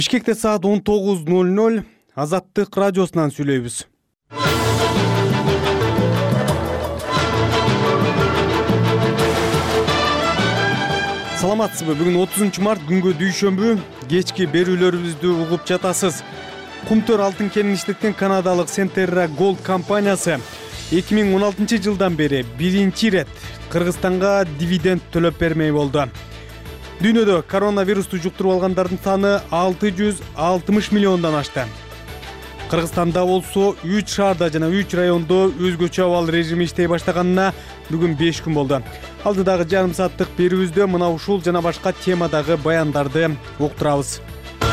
Бишкекте саат 19:00 Азаттык радиосунан сүйлөйбүз. Саламатсызбы? Бүгүн 30 март күнгө дүйшөмбү. Кечки берүүлөрүбүздү угуп жатасыз. Кумтөр алтын кенин иштеткен канадалык Centerra Gold компаниясы 2016 жылдан бери биринчи ирет Кыргызстанга дивиденд төлөп бермей болду. Дүйнөдө коронавирусту жуктуруп алгандардын саны 660 миллиондон ашты. Кыргызстанда болсо 3 шаарда жана 3 райондо өзгөчө абал режими иштей баштаганына бүгүн 5 күн болду. Алдыдагы жарым сааттык берүүбүздө мына ушул жана башка темадагы баяндарды уктурабыз.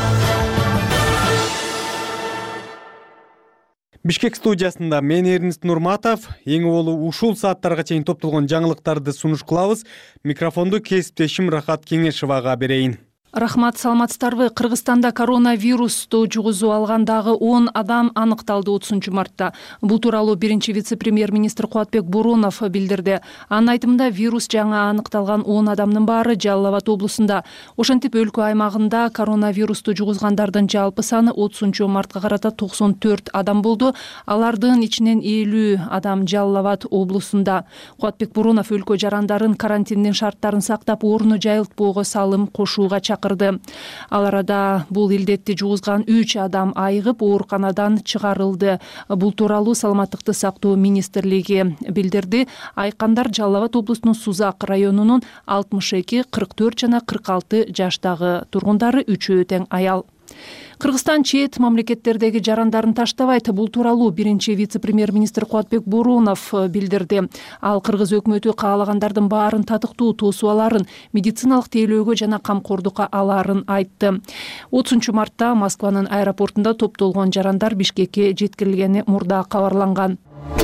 Бишкек студиясында мен Эрнест Нурматов. Эң болу ушул сааттарга чейин топтолгон жаңылыктарды сунуш кылабыз. Микрофонду кесиптешим Рахат Кеңешевага берейин. Рахмат, саламатсыздарбы? Кыргызстанда коронавирусту жугузуп алган дагы 10 адам аныкталды 30 мартта. Бул тууралуу биринчи вице-премьер-министр Кубатбек Боронов билдирди. Анын айтымында вирус жаңа аныкталган 10 адамдын баары Жалал Абад облусунда. Ошентип өлкө аймагында коронавирусту жугузгандардын жалпы саны 30 мартка карата 94 адам болду. Алардын ичинен 50 адам Жалал Абад облусунда. Кубатбек Боронов өлкө жарандарын карантиндин шарттарын сактап, орну жайылтпоого салым кошууга чакырды. Ал арада бул илдетти жугузган 3 адам айыгып ооруканадан чыгарылды. Бул тууралуу Саламаттыкты сактоо министрлиги билдирди. Айкандар Жалал Абад облусунун Сузак районунун 62, 44 жана 46 жаштагы тургундары, үчөө тең аял. Кыргызстан чет мамлекеттердеги жарандарын таштабайт. Бул тууралуу биринчи вице-премьер-министр Кубатбек Боронов билдирди. Ал кыргыз өкмөтү каалагандардын баарын татыктуу тосуп аларын, медициналык тейлөөгө жана камкордукка аларын айтты. 30 мартта Москванын аэропортунда топтолгон жарандар Бишкекке жеткирилгени мурда кабарланган.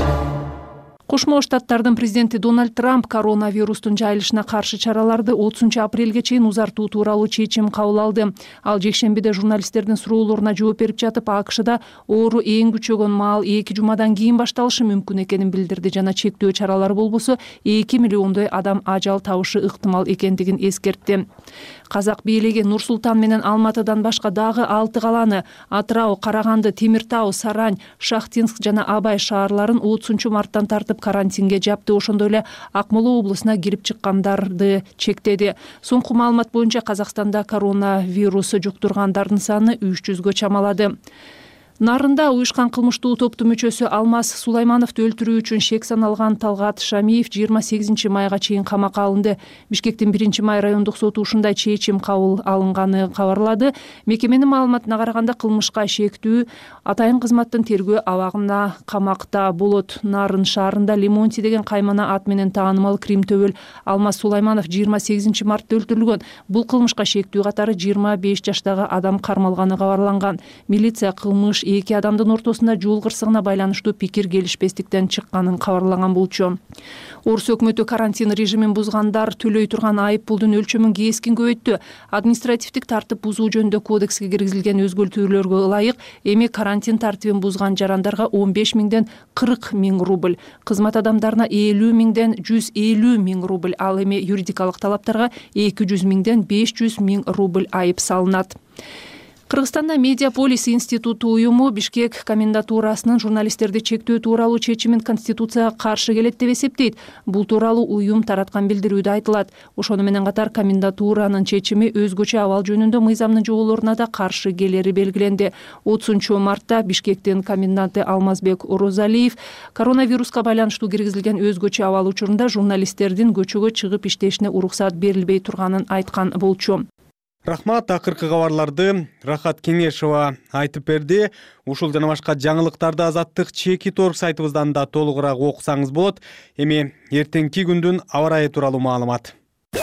Кошмо Штаттардын президенти Дональд Трамп коронавирустун жайылышына каршы чараларды 30 апрелге чейин узартуу тууралуу чечим кабыл алды. Ал жекшембиде журналисттердин суроолоруна жооп берип жатып, АКШда оору эң күчөгөн маал 2 жумадан кийин башталышы мүмкүн экенин билдирди жана чектөө чаралары болбосо 2 миллиондой адам ажал табышы ыктымал экендигин эскертти. Казак бийлиги Нур-Султан менен Алматыдан башка дагы 6 каланы — Атырау, Караганды, Темир Тау, Сарань, Шахтинск жана Абай шаарларын 30 марттан тартып карантинге жапты. Ошондой эле Акмола облусуна кирип чыккандарды чектеди. Соңку маалымат боюнча Казакстанда коронавирус жуктургандардын саны 300гө чамалады. Нарында уюшкан кылмыштуу топтун мүчөсү Алмаз Сулаймановду өлтүрүү үчүн шек саналган Талгат Шамиев 28 майга чейин камакка алынды. Бишкектин 1 май райондук соту ушундай чечим кабыл алынганы кабарлады. Мекеменин маалыматына караганда, кылмышка шектүү атайын кызматтын тергөө абагына камакта болот. Нарын шаарында Лемонти деген каймана ат менен таанымал Крим төбөл Алмаз Сулайманов 28 мартта өлтүрүлгөн. Бул кылмышка шектүү катары 25 жаштагы адам кармалганы кабарланган. Милиция кылмыш 2 адамдын ортосунда жол кырсыгына байланыштуу пикир келишпестиктен чыкканын кабарлаган болчу. Орус өкмөтү карантин режимин бузгандар төлөй турган айып пулдун өлчөмүн кескин көбөйттү. Административдик тартип бузуу жөнүндө кодекске киргизилген өзгөртүүлөргө ылайык эми карантин тартибин бузган жарандарга 15 миңден 40 миң рубль, кызмат адамдарына 50 миңден 150 миң рубль, ал эми юридикалык талаптарга 200 миңден 500 миң рубль айып салынат. Кыргызстанда Медиаполис институту уюму Бишкек комендатурасынын журналисттерди чектөө тууралуу чечимин Конституцияга каршы келет деп эсептейт. Бул тууралуу уюм тараткан билдирүүдө айтылат. Ошону менен катар комендатуранын чечими өзгөчө абал жөнүндө мыйзамдын жоболоруна да каршы келери белгиленди. 30 мартта Бишкектин коменданты Алмазбек Орозалиев коронавируска байланыштуу киргизилген өзгөчө абал учурунда журналисттердин көчөгө чыгып иштешине уруксат берилбей турганын айткан болчу. Рахмат, акыркы кабарларды Рахат Кеңешева айтып берди. Ушул жана башка жаңылыктарды Азаттык Чекит.org сайтыбыздан да толугураак окусаңыз болот. Эми эртеңки күндүн аба ырайы тууралуу маалымат.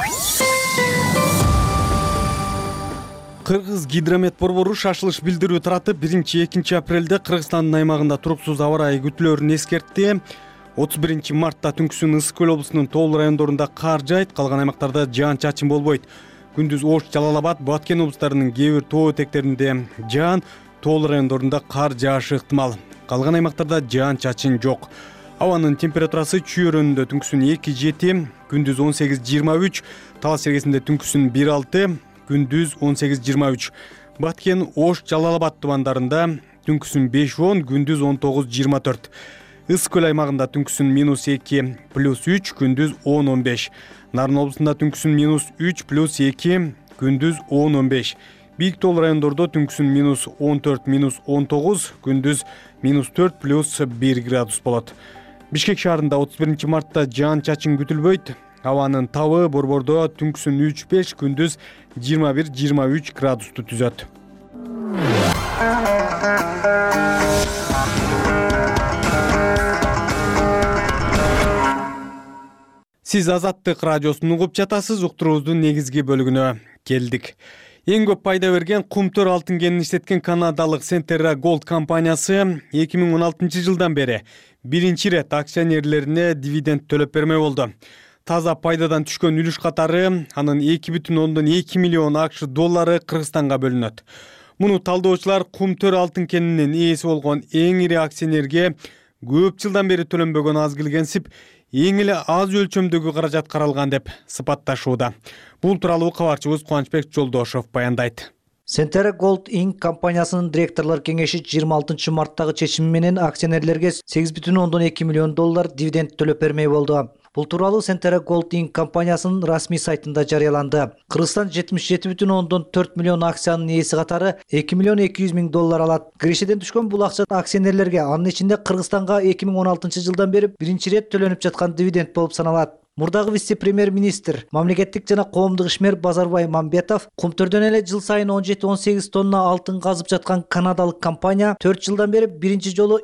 Кыргыз гидромет борбору шашылыш билдирүү таратып, 1-2 апрелде Кыргызстандын аймагында туруксуз аба ырайы күтүлөрүн эскертти. 31 мартта түнкүсүн Ысык көл облусунун Тоол райондорунда кар жаайт, калган аймактарда жаан-чачын болбойт. Күндүз Ош, Жалал Абад, Баткен облустарынын кээ бир тоо этектеринде жаан, Тоол райондорунда кар жаашы ыктымал. Калган аймактарда жаан-чачын жок. Абанын температурасы Чүй өрөөнүндө түнкүсүн 2-7, күндүз 18-23, Талас сергесинде түнкүсүн 1-6, күндүз 18-23. Баткен, Ош, Жалал Абад тумандарында түнкүсүн 5-10, күндүз 19-24. Ысык көл аймагында түнкүсүн -2 +3, күндүз 10-15. Нарын облусунда түнкүсүн -3 +2, күндүз 10-15. Бийик тоол райондордо түнкүсүн -14 -19, күндүз -4 +1 градус болот. Бишкек шаарында 31 мартта жаан чачын күтүлбөйт. Абанын табы Борбордо түнкүсүн 3-5, күндүз 21-23 градусту түзөт. Сиз Азаттык радиосун угуп жатасыз. Уктуруубуздун негизги бөлүгүнө келдик. Эң көп пайда берген кумтөр алтын кенин иштеткен канадалык Centerra Gold компаниясы 2016 жылдан бери биринчи ирет акционерлерине дивиденд төлөп бермей болду. Таза пайдадан түшкөн үлүш катары анын 2,2 миллион АКШ доллары Кыргызстанга бөлүнөт. Муну талдоочулар кумтөр алтын кенинин ээси болгон эң ири акционерге көп жылдан бери төлөнбөгөн азгилгенсип, эң эле аз өлчөмдөгү каражат каралган деп сыпатташууда. Бул тууралуу кабарчыбыз Кубанычбек Жолдошов баяндайт. Centerra Gold Inc. компаниясынын директорлор кеңеши 26 марттагы чечими менен акционерлерге 8,2 миллион доллар дивиденд төлөп бермей болду. Бул тууралуу Centerra Gold Inc. компаниясынын расмий сайтында жарыяланды. Кыргызстан 77,4 миллион акциянын ээси катары 2 миллион 200 миң доллар алат. Кирешеден түшкөн бул акча акционерлерге, анын ичинде Кыргызстанга 2016 жылдан бери биринчи ирет төлөнүп жаткан дивиденд болуп саналат. Мурдагы вице-премьер-министр, мамлекеттик жана коомдук ишмер Базарбай Мамбетов кумтөрдөн эле жыл сайын 17-18 тонна алтын казып жаткан канадалык компания 4 жылдан бери биринчи жолу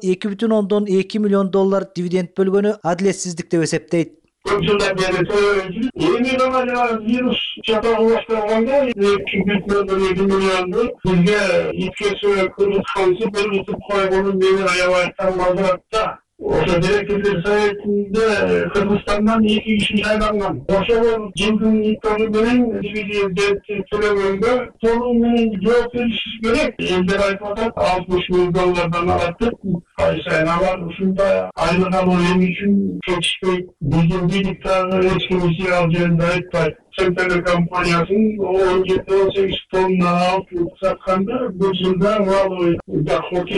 2,2 миллион доллар дивиденд бөлгөнү адилетсиздик деп эсептейт. Көп жылдан бери эми гана вирус чатагы башталганда 2,2 миллионду бизге иткесе Кыргызстанчы бир утуп койгонун мени аябай таңгалдырат. Ошо директорлор советинде Кыргызстандан 2 киши шайланган. Ошол жылдын итоги менен дивиденд төлөгөнгө толугу менен жооп бериш керек. Элдер айтып атат 60 миң доллардан алат деп. Ай сайын алар ушундай айлык алуу эми үчүн кетишпейт. Биздин бийлик дагы эч ким ал жөнүндө айтпайт. Centerra компаниясынын 17-18 тонна алтын сатканда бул жылда валовый доходу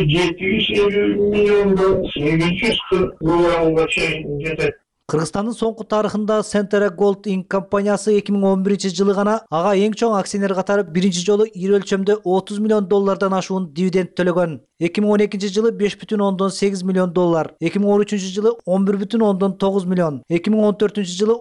700 миллиондон 840 миллионго чейин жетет. Кыргызстандын соңку тарыхында Centerra Gold Inc. компаниясы 2011 жылы гана ага эң чоң акционер катары биринчи жолу ири өлчөмдө 30 миллион доллардан ашуун дивиденд төлөгөн. 2012 жылы 5,8 миллион доллар, 2013 жылы 11,9 миллион, 2014 жылы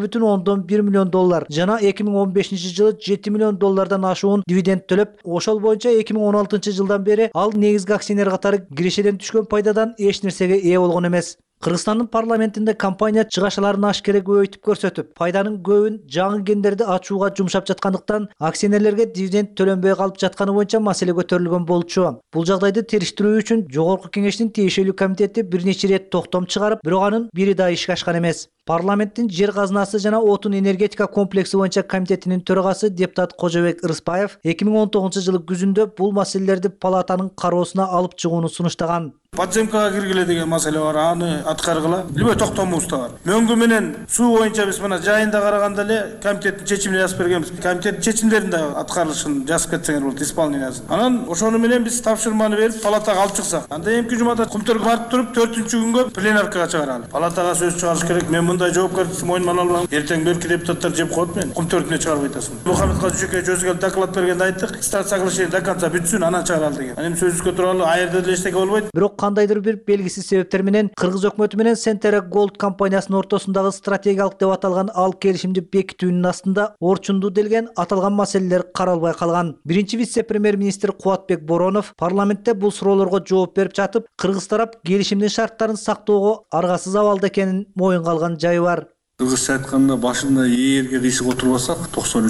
11,1 миллион доллар жана 2015 жылы 7 миллион доллардан ашуун дивиденд төлөп, ошол боюнча 2016 жылдан бери ал негизги акционер катары кирешеден түшкөн пайдадан эч нерсеге ээ болгон эмес. Кыргызстандын парламентинде компания чыгашаларын ашкере көбөйтүп көрсөтүп, пайданын көбүн жаңы кендерди ачууга жумшап жаткандыктан акционерлерге дивиденд төлөнбөй калып жатканы боюнча маселе көтөрүлгөн болчу. Бул жагдайды териштирүү үчүн Жогорку Кеңештин тиешелүү комитети бир нече ирет токтом чыгарып, бирок анын бири да ишке ашкан эмес. Парламенттин жер казынасы жана отун энергетика комплекси боюнча комитетинин төрагасы депутат Кожобек Ырыспаев 2019 жылы күзүндө бул маселелерди палатанын кароосуна алып чыгууну сунуштаган. Подземкага киргиле деген маселе бар, аны аткаргыла. Любой токтомубуз да бар. Мөңгү менен суу боюнча биз мына жайында караганда эле комитеттин чечимин жазып бергенбиз. Комитеттин чечимдерин да аткарылышын жазып кетсеңер болот, исполнениясын. Анан ошону менен биз тапшырманы берип палатага алып чыксак. Анда эмки жумада кумтөргө барып туруп 4-күнгө пленаркага чыгаралы. Палатага сөз чыгарыш керек. Мен мындай жоопкерчиликти мойнума алам. Эртең берки депутаттар жеп коет мени. Кумтөрдүнө чыгарып айтасың. Мухаммед Казучеке өзү доклад бергенде айттык. Стат соглашение до конца бүтсүн, анан чыгаралы деген. Анан сөзүбүзгө тууралуу аерде деле эчтеке болбойт. Бирок кандайдыр бир белгисиз себептер менен Кыргыз өкмөтү менен Centerra Gold компаниясынын ортосундагы стратегиялык деп аталган ал келишимди бекитүүнүн астында орчунду делген аталган маселелер каралбай калган. Биринчи вице-премьер-министр Кубатбек Боронов парламентте бул суроолорго жооп берип жатып, кыргыз тарап келишимдин шарттарын сактоого аргасыз абалда экенин моюнга алган жайы бар. Кыргызча айтканда башында ээрге кыйшык отурбасак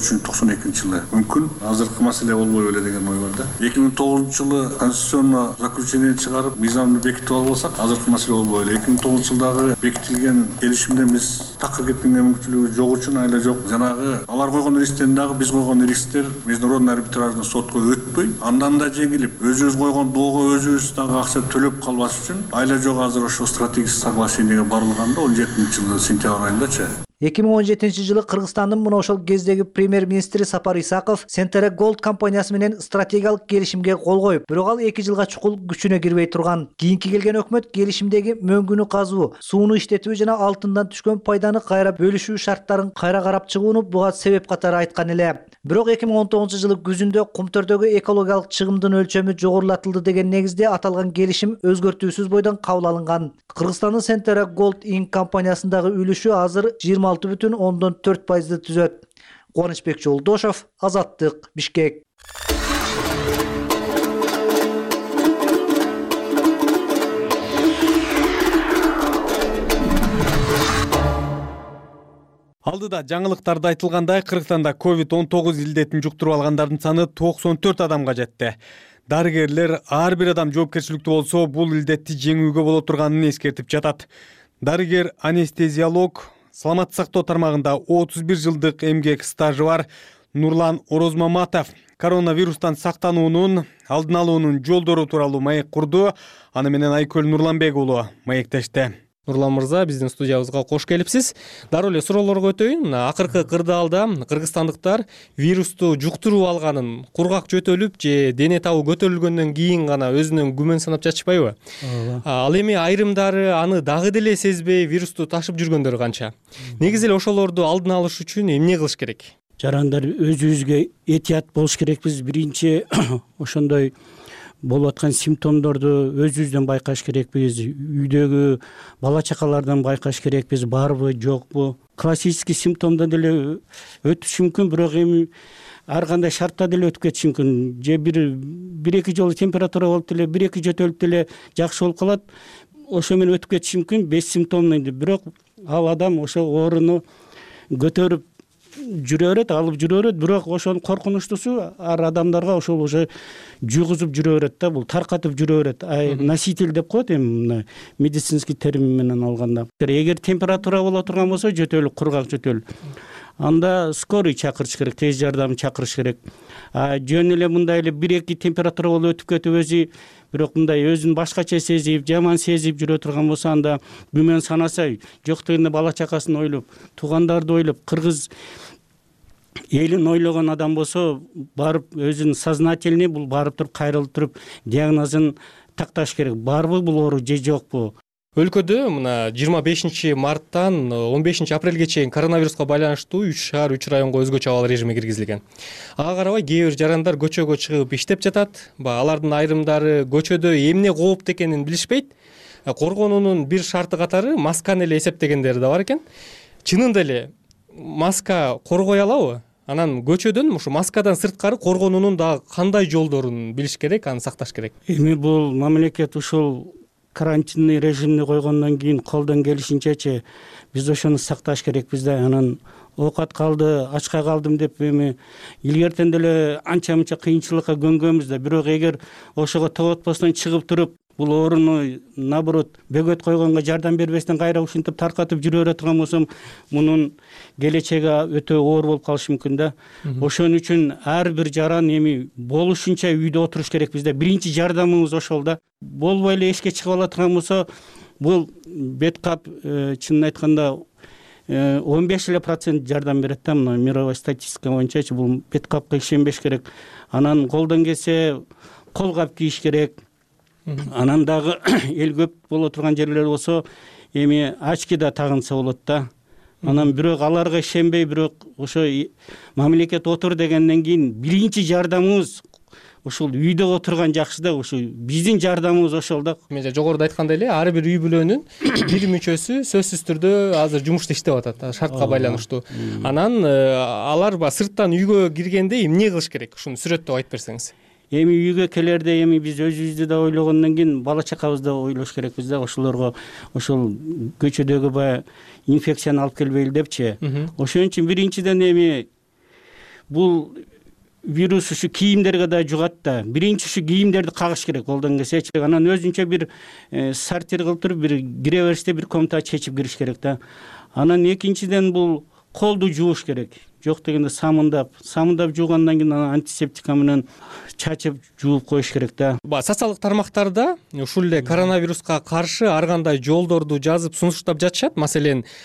93-92 жылы мүмкүн азыркы маселе болбой беле деген ой бар да. 2009 жылы конституционный заключение чыгарып, мыйзамды бекитип албасак азыркы маселе болбой беле. 2009 жылдагы бекитилген келишимден биз такыр кеткенге мүмкүнчүлүгү жок үчүн айла жок. Жанагы алар койгон рисктен дагы биз койгон рисктер международный арбитражный сотко өтпөй, андан да жеңилип, өзүбүз койгон доого өзүбүз дагы акча төлөп калбаш үчүн айла жок азыр ошо стратегический соглашениеге барылганда 17 жылы сентябрь айында 2017-жылы Кыргызстандын мына ошол кездеги премьер-министри Сапар Исаков Centere Gold компаниясы менен стратегиялык келишимге кол коюп, бирок ал 2 жылга чукул күчүнө кирбей турган. Кийинки келген өкмөт келишимдеги мөңгүнү казуу, сууну иштетүү жана алтындан түшкөн пайданы кайра бөлүшүү шарттарын кайра карап чыгууну буга себеп катары айткан эле. Бирок 2019-жылы күзүндө Кумтөрдөгү экологиялык чыгымдын өлчөмү жогорулатылды деген негизде аталган келишим өзгөртүүсүз бойдон кабыл алынган. Кыргызстандын Centere Gold Inc компаниясындагы үлүшү азыр 26,4% түзөт. Кубанычбек Жолдошов, Азаттык, Бишкек. Алдыда жаңылыктарда айтылгандай, Кыргызстанда COVID-19 илдетин жуктуруп алгандардын саны 94 адамга жетти. Дарыгерлер ар бир адам жоопкерчиликтүү болсо, бул илдетти жеңүүгө боло турганын эскертип жатат. Дарыгер анестезиолог, саламаттык сактоо тармагында 31 жылдык эмгек стажы бар Нурлан Орозмаматов коронавирустан сактануунун алдын алуунун жолдору тууралуу маек курду. Аны менен Айкөл Нурланбек уулу маектешти. Нурлан мырза, биздин студиябызга кош келипсиз. Дароо эле суроолорго өтөйүн. Акыркы кырдаалда кыргызстандыктар вирусту жуктуруп алганын кургак жөтөлүп же дене табы көтөрүлгөндөн кийин гана өзүнөн күмөн санап жатышпайбы? Ал эми айрымдары аны дагы деле сезбей вирусту ташып жүргөндөр канча? Негизи эле ошолорду алдын алыш үчүн эмне кылыш керек? Жарандар, өзүбүзгө этият болуш керекпиз. Биринчи ошондой болуп аткан симптомдорду өзүбүздөн байкаш керекпиз. Үйдөгү бала чакалардан байкаш керекпиз, барбы, жокпу. Классический симптомдон деле өтүшү мүмкүн, бирок эми ар кандай шартта деле өтүп кетиши мүмкүн. Же бир-эки жолу температура болуп деле, бир-эки жөтөлүп деле жакшы болуп калат. Ошо менен өтүп кетиши мүмкүн, бессимптомный. Бирок ал адам ошо ооруну көтөрүп жүрө берет, алып жүрө берет, бирок ошонун коркунучтуусу ар адамдарга ошол уже жугузуп жүрө берет да, бул таркатып жүрө берет. Носитель деп коет эми медицинский термин менен алганда. Эгер температура боло турган болсо, жөтөл, кургак жөтөл, анда скорый чакырыш керек, тез жардам чакырыш керек. Жөн эле мындай эле 1-2 температура болуп өтүп кетип өзү, бирок мындай өзүн башкача сезип, жаман сезип жүрө турган болсо, анда күмөн санаса, жок дегенде бала чакасын ойлоп, туугандарды ойлоп, кыргыз элин ойлогон адам болсо, барып өзүнүн сознательный, бул барып туруп кайрылып туруп диагнозун такташ керек. Барбы бул оору же жокпу? Өлкөдө мына 25 марттан 15 апрелге чейин коронавируска байланыштуу 3 шаар 3 районго өзгөчө абал режими киргизилген. Ага карабай кээ бир жарандар көчөгө чыгып иштеп жатат. Алардын айрымдары көчөдө эмне кооптуу экенин билишпейт. Коргонуунун бир шарты катары масканы эле эсептегендери да бар экен. Чынында эле маска коргой алабы? Анан көчөдөн ушу маскадан сырткары коргонуунун дагы кандай жолдорун билиш керек, аны сакташ керек? Эми бул мамлекет ушул карантинный режимди койгондон кийин колдон келишинчечи биз ошону сакташ керекпиз да. Анан оокат калды, ачка калдым деп эми илгертен деле анча-мынча кыйынчылыкка көнгөнбүз да. Бирок эгер ошого тоготпостон чыгып туруп, бул ооруну наоборот бөгөт койгонго жардам бербестен кайра ушинтип таркатып жүрө бере турган болсом, мунун келечеги өтө оор болуп калышы мүмкүн да. Ошон үчүн ар бир жаран эми болушунча үйдө отуруш керекпиз да. Биринчи жардамыбыз ошол да. Болбой эле эшикке чыгып ала турган болсо, бул бет кап чынын айтканда 15% жардам берет да. Мына мировой статистика боюнчачы бул бет капка ишенбеш керек. Анан колдон келсе кол кап кийиш керек. Анан дагы эл көп боло турган жерлер болсо, эми очки да тагынса болот да. Анан бирок аларга ишенбей, бирок ошо мамлекет отур дегенден кийин биринчи жардамыбыз ушул үйдө отурган жакшы да. Ушу биздин жардамыбыз ошол да. Мен жогоруда айткандай эле ар бир үй бүлөнүн бир мүчөсү сөзсүз түрдө азыр жумушта иштеп атат, шартка байланыштуу. Анан алар сырттан үйгө киргенде эмне кылыш керек? Ушуну сүрөттөп айтып берсеңиз. Эми үйгө келерде эми биз өзүбүздү да ойлогондон кийин бала чакабызды ойлош керекпиз да. Ошолорго ошол көчөдөгү баягы инфекцияны алып келбейли депчи. Ошон үчүн биринчиден эми бул вирус ушу кийимдерге да жугат да. Биринчи ушу кийимдерди кагыш керек колдон келсечи. Анан өзүнчө бир сортир кылып туруп, бир кире бериште бир комната чечип кириш керек да. Анан экинчиден бул колду жууш керек. Жок дегенде самындап жуугандан кийин антисептика менен чачып жууп коюш керек да. Социалдык тармактарда ушул эле коронавируска каршы ар кандай жолдорду жазып сунуштап жатышат. Маселен,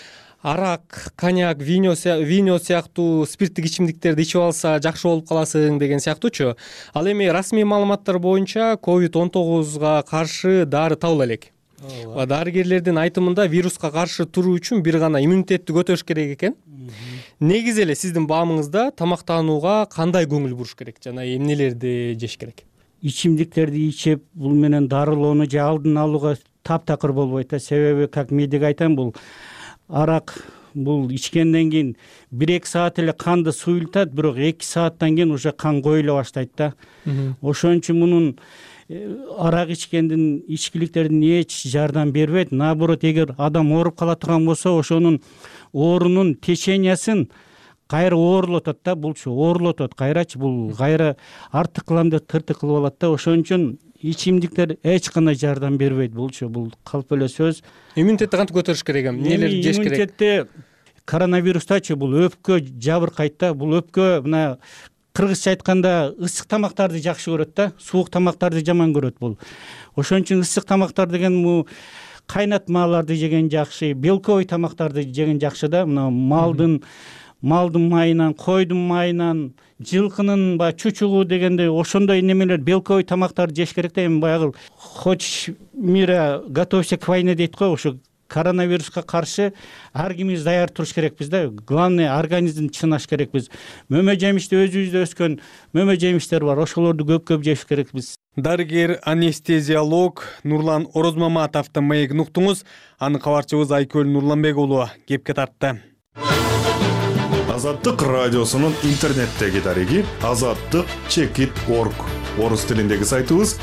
арак, коньяк, вино сыяктуу спирттик ичимдиктерди ичип алса жакшы болуп каласың деген сыяктуучу. Ал эми расмий маалыматтар боюнча COVID-19 каршы дары табыла элек. Дарыгерлердин айтымында вируска каршы туруу үчүн бир гана иммунитетти көтөрүш керек экен. Негизи эле сиздин баамыңызда тамактанууга кандай көңүл буруш керек жана эмнелерди жеш керек? Ичимдиктерди ичип бул менен дарылоону же алдын алууга таптакыр болбойт да. Себеби как медик айтам, бул арак бул ичкенден кийин 1-2 саат эле канды суюлтат, бирок 2 сааттан кийин уже кан коюла баштайт да. Ошон үчүн мунун арак ичкендин ичкиликтердин эч жардам бербейт. Наоборот, эгер адам ооруп кала турган болсо, ошонун оорунун течениясын кайра оорлотот да. Булчу оорлотот кайрачы, бул кайра артык кылам деп тыртык кылып алат да. Ошон үчүн ичимдиктер эч кандай жардам бербейт. Булчу бул калп эле сөз. Иммунитетти кантип көтөрүш керек эми? Эмнелерди жеш керек? Иммунитетти коронавирустачы бул өпкө жабыркайт да. Бул өпкө мына кыргызча айтканда ысык тамактарды жакшы көрөт да, суук тамактарды жаман көрөт бул. Ошон үчүн ысык тамактар деген бул кайнатмаларды жеген жакшы, белковый тамактарды жеген жакшы да. Мына малдын майынан, койдун майынан, жылкынын чучугу дегендей ошондой немелер, белковый тамактарды жеш керек да. Эми баягы хочешь мира, готовься к войне дейт го, ошо коронавируска каршы ар кимибиз даяр туруш керекпиз да. Главное, организмди чынаш керекпиз. Мөмө жемишти өзүбүздө өскөн мөмө жемиштер бар, ошолорду көп жеш керекпиз. Дарыгер анестезиолог Нурлан Орозмаматовду маегин уктуңуз. Аны кабарчыбыз Айкөл Нурланбек уулу кепке тартты. Азаттык радиосунун интернеттеги дарыги azattyk.org. Орус тилиндеги сайтыбыз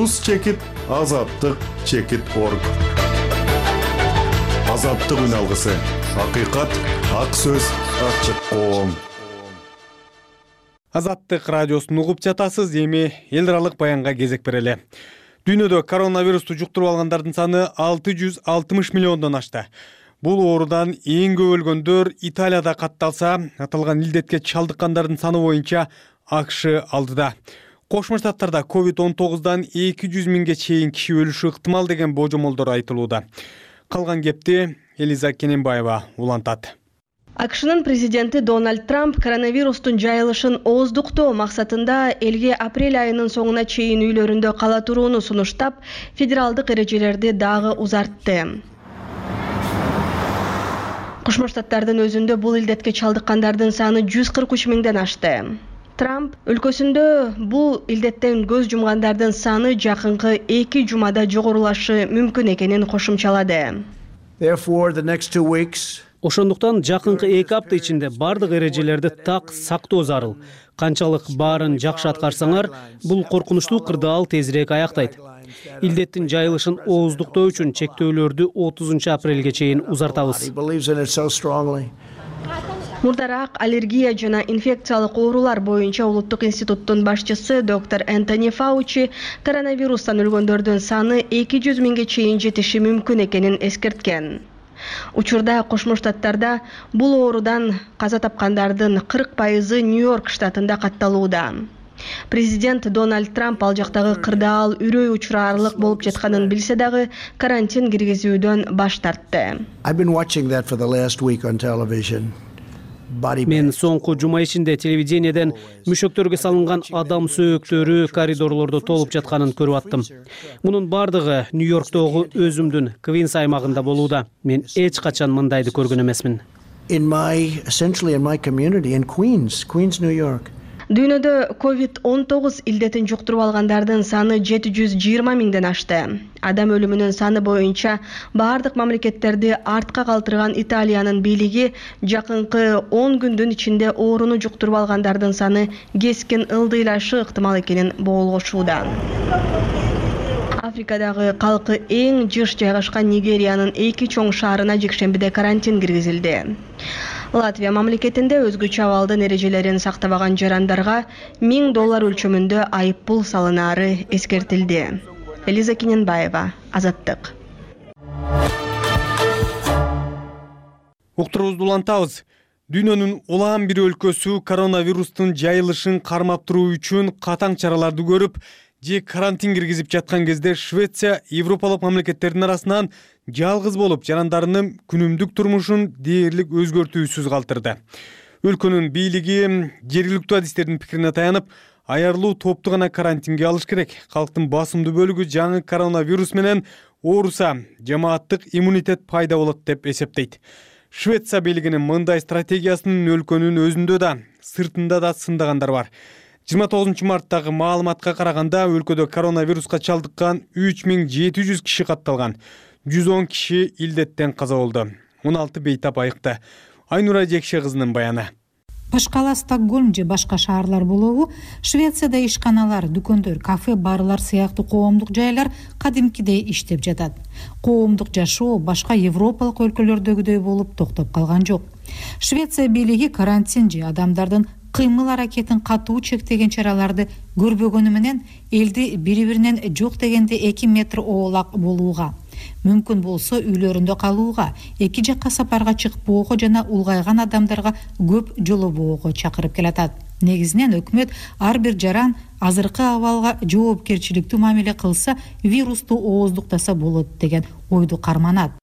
rus-azattyk.org. Азаттык үн алгысы. Акыйкат, ак сөз, ачык коом. Азаттык радиосун угуп жатасыз. Эми эл аралык баянга кезек берели. Дүйнөдө коронавирусту жуктуруп алгандардын саны 660 миллиондон ашты. Бул оорудан эң көп өлгөндөр Италияда катталса, аталган илдетке чалдыккандардын саны боюнча АКШ алдыда. Кошмо Штаттарда COVID-19дан 200 миңге чейин киши өлүшү ыктымал деген божомолдор айтылууда. Калган кепти Элиза Кененбаева улантат. АКШнын президенти Дональд Трамп коронавирустун жайылышын ооздуктоо максатында элге апрель айынын соңуна чейин үйлөрүндө кала турууну сунуштап, федералдык эрежелерди дагы узартты. Кошмо Штаттардын өзүндө бул илдетке чалдыккандардын саны 143 миңден ашты. Трамп өлкөсүндө бул илдеттен көз жумгандардын саны жакынкы 2 жумада жогорулашы мүмкүн экенин кошумчалады. Ошондуктан жакынкы 2 апта ичинде бардык эрежелерди так сактоо зарыл. Канчалык баарын жакшы аткарсаңар, бул коркунучтуу кырдаал тезирээк аяктайт. Илдеттин жайылышын ооздуктоо үчүн чектөөлөрдү 30 апрелге чейин узартабыз. Мурдараак аллергия жана инфекциялык оорулар боюнча улуттук институттун башчысы доктор Энтони Фаучи коронавирустан өлгөндөрдүн саны 200 миңге чейин жетиши мүмкүн экенин эскерткен. Учурда Кошмо Штаттарда бул оорудан каза тапкандардын 40% Нью-Йорк штатында катталууда. Президент Дональд Трамп ал жактагы кырдаал үрөй учурарлык болуп жатканын билсе дагы карантин киргизүүдөн баш тартты. Мен соңку жума ичинде телевидениеден мүшөктөргө салынган адам сөөктөрү коридорлордо толуп жатканын көрүп аттым. Мунун бардыгы Нью-Йорктогу өзүмдүн Квинс аймагында болууда. Мен эч качан мындайды көргөн эмесмин. Дүйнөдө COVID-19 илдетин жуктуруп алгандардын саны 720 миңден ашты. Адам өлүмүнүн саны боюнча бардык мамлекеттерди артка калтырган Италиянын бийлиги жакынкы 10 күндүн ичинде ооруну жуктуруп алгандардын саны кескин ылдыйлашы ыктымал экенин боолгошууда. Африкадагы калкы эң жыш жайгашкан Нигериянын 2 чоң шаарына жекшембиде карантин киргизилди. Латвия мамлекетинде өзгөчө абалдын эрежелерин сактабаган жарандарга $1000 өлчөмүндө айыппул салынаары эскертилди. Элиза Кененбаева, Азаттык. Уктуруубузду улантабыз. Дүйнөнүн улаан бир өлкөсү коронавирустун жайылышын кармап туруу үчүн катаң чараларды көрүп, же карантин киргизип жаткан кезде Швеция Европалык мамлекеттердин арасынан жалгыз болуп жарандарынын күнүмдүк турмушун дээрлик өзгөртүүсүз калтырды. Өлкөнүн бийлиги жергиликтүү адистердин пикирине таянып, аярлуу топту гана карантинге алыш керек. Калктын басымдуу бөлүгү жаңы коронавирус менен ооруса, жамааттык иммунитет пайда болот деп эсептейт. Швеция бийлигинин мындай стратегиясынын өлкөнүн өзүндө да, сыртында да сындагандар бар. 29 марттагы маалыматка караганда өлкөдө коронавируска чалдыккан 3700 киши катталган. 110 киши илдеттен каза болду. 16 бейтап айыкты. Айнура Жекше кызынын баяны. Башкала Стокгольм же башка шаарлар болобу, Швецияда ишканалар, дүкөндөр, кафе, барлар сыяктуу коомдук жайлар кадимкидей иштеп жатат. Коомдук жашоо башка европалык өлкөлөрдөгүдөй болуп токтоп калган жок. Швеция бийлиги карантин же адамдардын кыймыл аракетин катуу чектеген чараларды көрбөгөнү менен элди бири-биринен жок дегенде 2 метр оолак болууга, мүмкүн болсо үйлөрүндө калууга, эки жакка сапарга чыкпоого жана улгайган адамдарга көп жолобоого чакырып келатат. Негизинен өкмөт ар бир жаран азыркы абалга жоопкерчиликтүү мамиле кылса, вирусту ооздуктаса болот деген ойду карманат.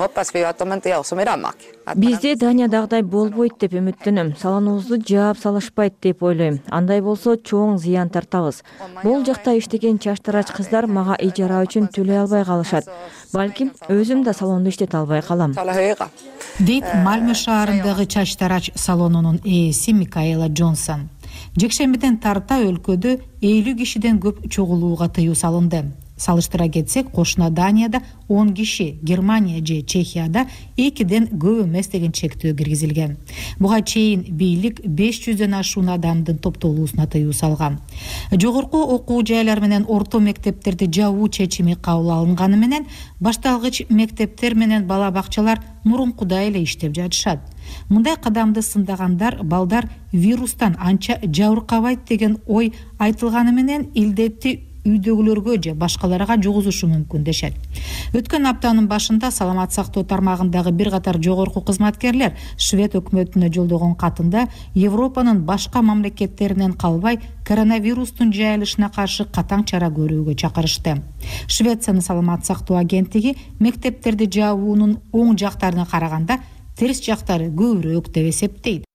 Бизде Даниядагыдай болбойт деп үмүттөнөм. Салонубузду жаап салышпайт деп ойлойм. Андай болсо чоң зыян тартабыз. Бул жакта иштеген чаштарач кыздар мага ижара үчүн төлөй албай калышат. Балким өзүм да салонду иштете албай калам. Дейт Мальме шаарындагы чаштарач салонунун ээси Микаэла Джонсон. Жекшембиден тарта өлкөдө 50 кишиден көп чогулууга тыюу салынды. Салыштыра кетсек, кошуна Данияда 10 киши, Германия же Чехияда 2ден көп эмес деген чектөө киргизилген. Буга чейин бийлик 500дөн ашуун адамдын топтолуусуна тыюу салган. Жогорку окуу жайлар менен орто мектептерди жабуу чечими кабыл алынганы менен башталгыч мектептер менен бала бакчалар мурункудай эле иштеп жатышат. Мындай кадамды сындагандар балдар вирустан анча жабыркабайт деген ой айтылганы менен илдетти үйдөгүлөргө же башкаларга жугузушу мүмкүн дешет. Өткөн аптанын башында саламат сактоо тармагындагы бир катар жогорку кызматкерлер Швед өкмөтүнө жолдогон катында Европанын башка мамлекеттеринен калбай коронавирустун жайылышына каршы катаң чара көрүүгө чакырышты. Швециянын саламат сактоо агенттиги мектептерди жабуунун оң жактарына караганда терс жактары көбүрөөк деп эсептейт.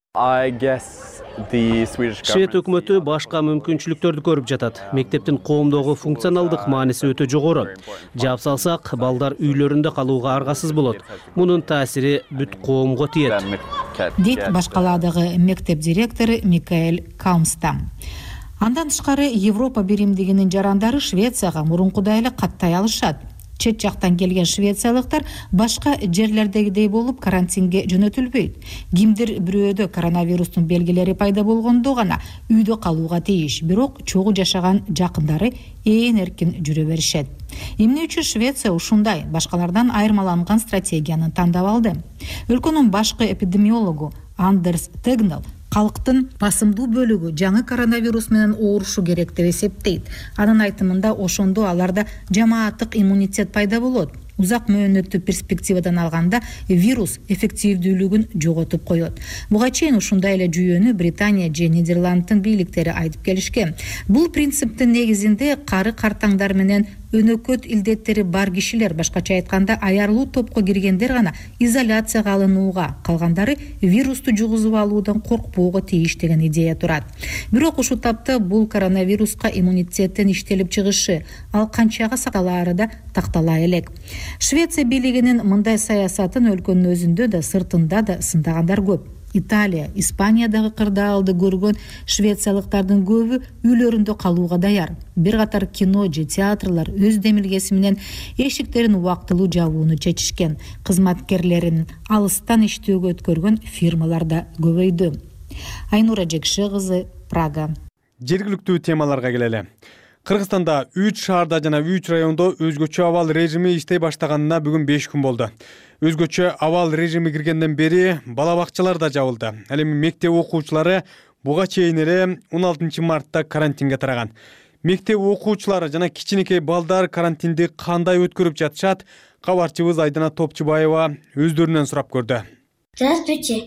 Швед өкмөтү башка мүмкүнчүлүктөрдү көрүп жатат. Мектептин коомдогу функционалдык мааниси өтө жогору. Жаап салсак, балдар үйлөрүндө калууга аргасыз болот. Мунун таасири бүт коомго тиет. Дейт башкаладагы мектеп директору Микаэль Каумстам. Андан тышкары Европа биримдигинин жарандары Швецияга мурункудай эле каттай алышат. Чет жактан келген швециялыктар башка жерлердегидей болуп карантинге жөнөтүлбөйт. Кимдир бирөөдө коронавирустун белгилери пайда болгондо гана үйдө калууга тийиш, бирок чогуу жашаган жакындары ээн эркин жүрө беришет. Эмне үчүн Швеция ушундай башкалардан айырмаланган стратегияны тандап алды? Өлкөнүн башкы эпидемиологу Андерс Тегнел калктын басымдуу бөлүгү жаңы коронавирус менен оорушу керек деп эсептейт. Анын айтымында ошондо аларда жамааттык иммунитет пайда болот. Узак мөөнөттүү перспективадан алганда вирус эффективдүүлүгүн жоготуп коет. Буга чейин ушундай эле жүйөнү Британия же Нидерландтын бийликтери айтып келишкен. Бул принциптин негизинде кары картаңдар менен өнөкөт илдеттери бар кишилер, башкача айтканда аярлуу топко киргендер гана изоляцияга алынууга, калгандары вирусту жугузуп алуудан коркпоого тийиш деген идея турат. Бирок ушул тапта бул коронавируска иммунитеттен иштелип чыгышы, ал канчага сакталаары да тактала элек. Швеция бийлигинин мындай саясатын өлкөнүн өзүндө да сыртында да сындагандар көп. Италия, Испаниядагы кырдаалды көргөн швециялыктардын көбү үйлөрүндө калууга даяр. Бир катар кино же театрлар өз демилгеси менен эшиктерин убактылуу жабууну чечишкен. Кызматкерлерин алыстан иштөөгө өткөргөн фирмалар да көбөйдү. Айнура Жекше кызы, Прага. Жергиликтүү темаларга келели. Кыргызстанда 3 шаарда жана 3 райондо өзгөчө абал режими иштей баштаганына бүгүн 5 күн болду. Өзгөчө абал режими киргенден бери бала бакчалар да жабылды. Ал эми мектеп окуучулары буга чейин эле 16 мартта карантинге тараган. Мектеп окуучулары жана кичинекей балдар карантинди кандай өткөрүп жатышат? Кабарчыбыз Айдана Топчубаева өздөрүнөн сурап көрдү. Здравствуйте.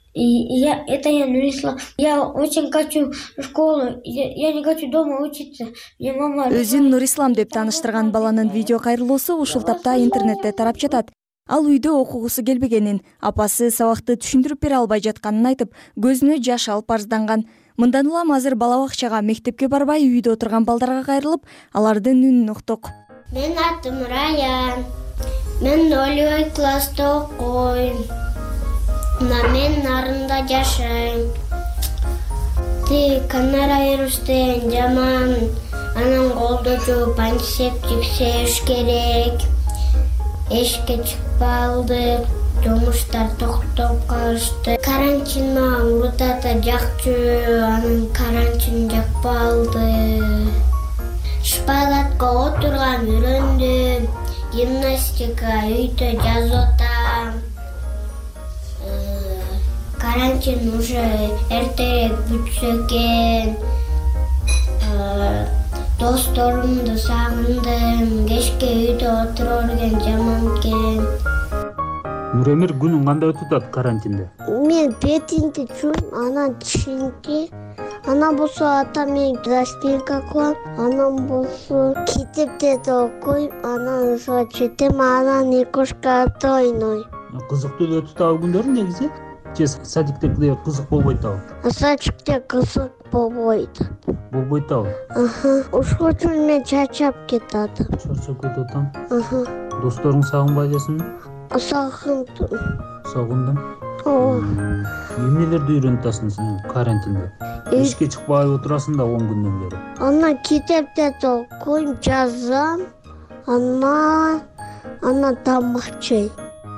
Это я Нурислам. Я очень хочу в школу. Я не хочу дома учиться. Мне мама... Өзүн Нурислам деп тааныштырган баланын видео кайрылуусу ушул тапта интернетте тарап жатат. Ал үйдө окугусу келбегенин, апасы сабакты түшүндүрүп бере албай жатканын айтып, көзүнө жаш алып арызданган. Мындан улам азыр бала бакчага, мектепке барбай үйдө отурган балдарга кайрылып, алардын үнүн уктук. Мен атым Раян. Мен 0 класста окуйм. Мен нарында жашайм. Ти коронавирустен жаман. Анан колду жууп, антисептик себиш керек. Эшикке чыкпай алдык. Жумуштар токтоп калышты. Карантин мага урутата жакчу, анан карантин жакпай алды. Шпагатка отурган үйрөндүм. Гимнастика үйдө жазып атам. Карантин уже эртерээк бүтсө экен. Досторумду сагындым. Кечке үйдө отура берген жаман экен. Нуремир, күнүң кандай өтүп атат карантинде? Мен бетинде жуйм, анан тишимди. Анан болсо атам менен пластинка коем, анан болсо китепте окуйм, анан жетем, анан игрушкада ойнойм. Кызыктуу өтүп атабы күндөрүң негизи? Же садиктегидей кызык болбойт атабы? Садикте кызык болбойт. Болбойт атабы? Ушул үчүн мен чарчап кетатам. Чарчап кетатам? Досторуң сагынбай элесиңби? Сагындым. Сагындым? Эмнелерди үйрөнүп атасың сен карантинде? Эшикке чыкпай отурасың да 10 күндөн бери. Анан китепте окуйм, жазам, анан тамак жейм.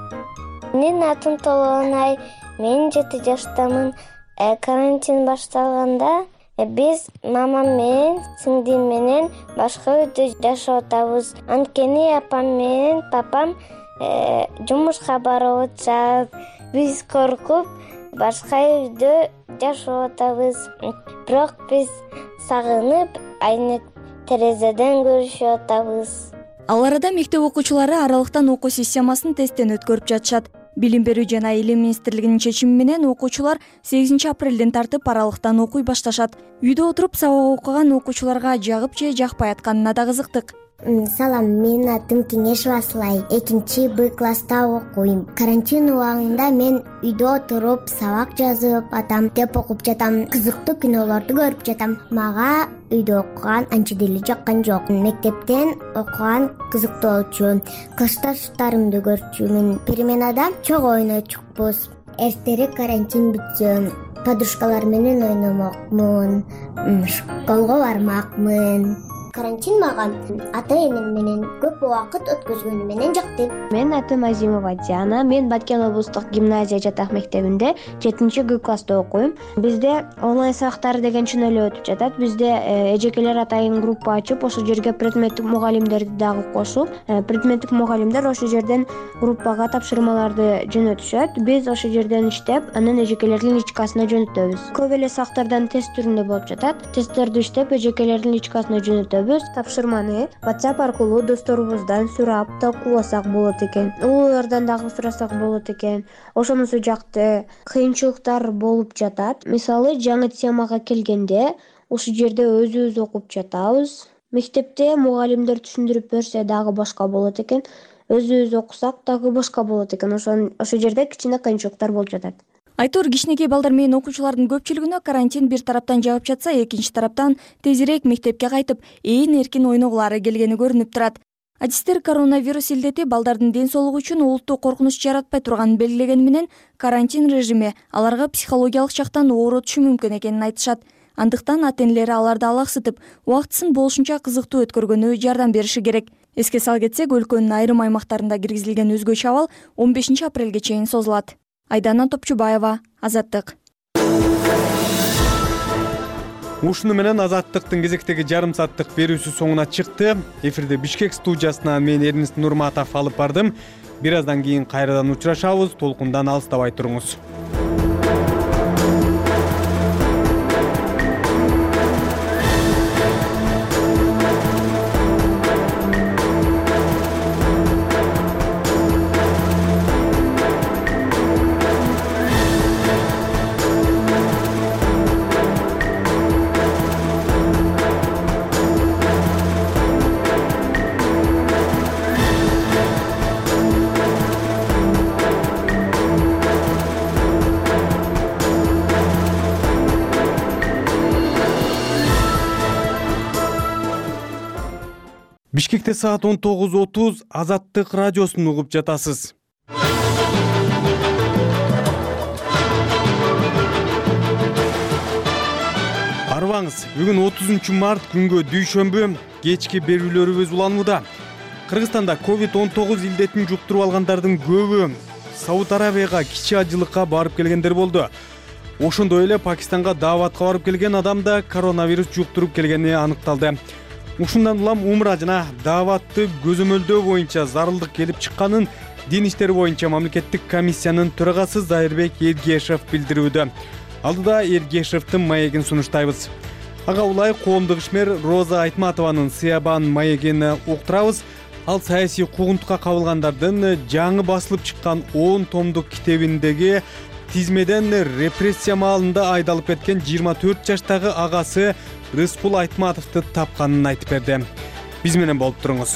Менин атым Толонай, мен 7 жаштамын. Карантин башталганда биз мамам менен, сиңдим менен башка үйдө жашап атабыз. Анткени апам менен папам жумушка барып атышат. Биз коркуп башка үйдө жашап атабыз. Бирок биз сагынып, айнек терезеден көрүшүп атабыз. Ал арада мектеп окуучулары аралыктан окуу системасын тесттен өткөрүп жатышат. Билим берүү жана Илим министрлигинин чечими менен окуучулар 8 апрелден тартып аралыктан окуй башташат. Үйдө отуруп сабак окуган окуучуларга жагып же жакпай атканына да кызыктык. Салам, менин атым Кеңешова Аслай. 2 класста окуйм. Карантин убагында мен үйдө отуруп сабак жазып атам, деп окуп жатам. Кызыктуу кинолорду көрүп жатам. Мага үйдө окуган анча деле жаккан жок. Мектептен окуган кызыктуу болчу. Классташтарымды көрчүмүн. Переменада чогуу ойночукпуз. Эртерээк карантин бүтсө, подружкалар менен ойномокмун. Школго бармакмын. Карантин мага ата-энем менен көп убакыт өткөзгөнү менен жакты. Мен атым Азимова Диана. Мен Баткен облустук гимназия жатак мектебинде 7 класста окуйм. Бизде онлайн сабактар деген чын эле өтүп жатат. Бизде эжекелер атайын группа ачып, ошол жерге предметтик мугалимдерди дагы кошуп, предметтик мугалимдер ошол жерден группага тапшырмаларды жөнөтүшөт. Биз ошол жерден иштеп, анан эжекелердин личкасына жөнөтөбүз. Көп эле сабактардан тест түрүндө болуп жатат. Тесттерди иштеп, эжекелердин личкасына жөнөтөбүз. Тапшырманы WhatsApp аркылуу досторубуздан сурап талкууласак болот экен. Улуулардан дагы сурасак болот экен. Ошонусу жакты. Кыйынчылыктар болуп жатат. Мисалы, жаңы темага келгенде, ушул жерде өзүбүз окуп жатабыз. Мектепте мугалимдер түшүндүрүп берсе дагы башка болот экен. Өзүбүз окусак дагы башка болот экен. Ошол жерде кичине кыйынчылыктар болуп жатат. Айтор кичинекей балдар менен окуучулардын көпчүлүгүнө карантин бир тараптан жагып жатса, экинчи тараптан тезирээк мектепке кайтып, эркин ойногулары келгени көрүнүп турат. Адистер коронавирус илдети балдардын ден соолугу үчүн олуттуу коркунуч жаратпай турганын белгилегени менен карантин режими аларга психологиялык жактан оор өтүшү мүмкүн экенин айтышат. Андыктан ата-энелери аларды алаксытып, убактысын болушунча кызыктуу өткөргөнү жардам бериши керек. Эске сала кетсек, өлкөнүн айрым аймактарында киргизилген өзгөчө абал 15 апрелге чейин созулат. Айдана Топчубаева, Азаттык. Ушуну менен Азаттыктын кезектеги жарым сааттык берүүсү соңуна чыкты. Эфирде Бишкек студиясынан мен Эрнест Нурматов алып бардым. Бир аздан кийин кайрадан учурашабыз. Толкундан алыстабай туруңуз. Бишкекте саат 19:30 Азаттык радиосун угуп жатасыз. Арбаңыз, бүгүн 30 март күнгө дүйшөмбү кечки берүүлөрүбүз уланууда. Кыргызстанда COVID-19 илдетин жуктуруп алгандардын көбү Сауд Арабияга кичи ажылыкка барып келгендер болду. Ошондой эле Пакистанга дааватка барып келген адамда коронавирус жуктуруп келгени аныкталды. Ушундан улам умра жана дааватты көзөмөлдөө боюнча зарылдык келип чыкканын Дин иштери боюнча мамлекеттик комиссиянын төрагасы Зайырбек Эргешев билдирүүдө. Алдыда Эргешевдин маегин сунуштайбыз. Ага улай коомдук ишмер Роза Айтматованын Сыябан маегин уктурабыз. Ал саясий куугунтукка кабылгандардын жаңы басылып чыккан 10 томдук китебиндеги тизмеден репрессия маалында айдалып кеткен 24 жаштагы агасы Рыскул Айтматовду тапканын айтып берди. Биз менен болуп туруңуз.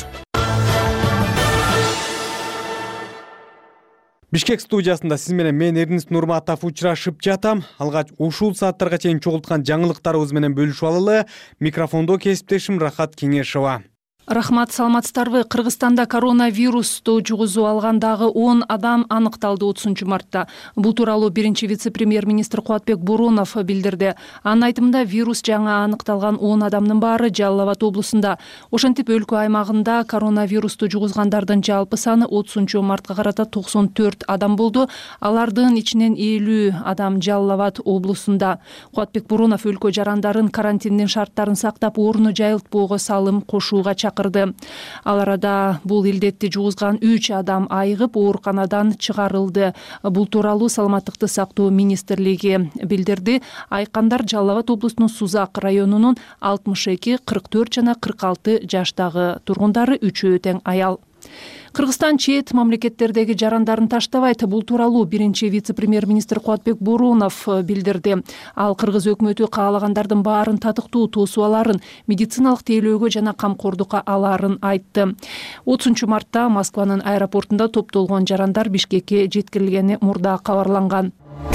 Бишкек студиясында сиз менен мен Эрнис Нурматов учурашып жатам. Алгач ушул сааттарга чейин чогулткан жаңылыктарыбыз менен бөлүшүп алалы. Микрофондо кесиптешим Рахат Кеңешова. Рахмат, саламатсыздарбы? Кыргызстанда коронавирусту жугузуп алган дагы 10 адам аныкталды 30 мартта. Бул тууралуу биринчи вице-премьер-министр Кубатбек Боронов билдирди. Анын айтымында вирус жаңы аныкталган 10 адамдын баары Жалал Абад облусунда. Ошентип өлкө аймагында коронавирусту жугузгандардын жалпы саны 30 мартка карата 94 адам болду. Алардын ичинен 50 адам Жалал Абад облусунда. Кубатбек Боронов өлкө жарандарын карантиндин шарттарын сактап, орну жайылтпоого салым кошууга чакырды. Ал арада бул илдетти жугузган 3 адам айыгып ооруканадан чыгарылды. Бул тууралуу Саламаттыкты сактоо министрлиги билдирди. Айкандар Жалал Абад облусунун Сузак районунун 62, 44 жана 46 жаштагы тургундары, үчөө тең аял. Кыргызстан чет мамлекеттердеги жарандарын таштабайт. Бул тууралуу биринчи вице-премьер-министр Кубатбек Боронов билдирди. Ал кыргыз өкмөтү каалагандардын баарын татыктуу тосуп аларын, медициналык тейлөөгө жана камкордукка аларын айтты. 30 мартта Москванын аэропортунда топтолгон жарандар Бишкекке жеткирилгени мурда кабарланган.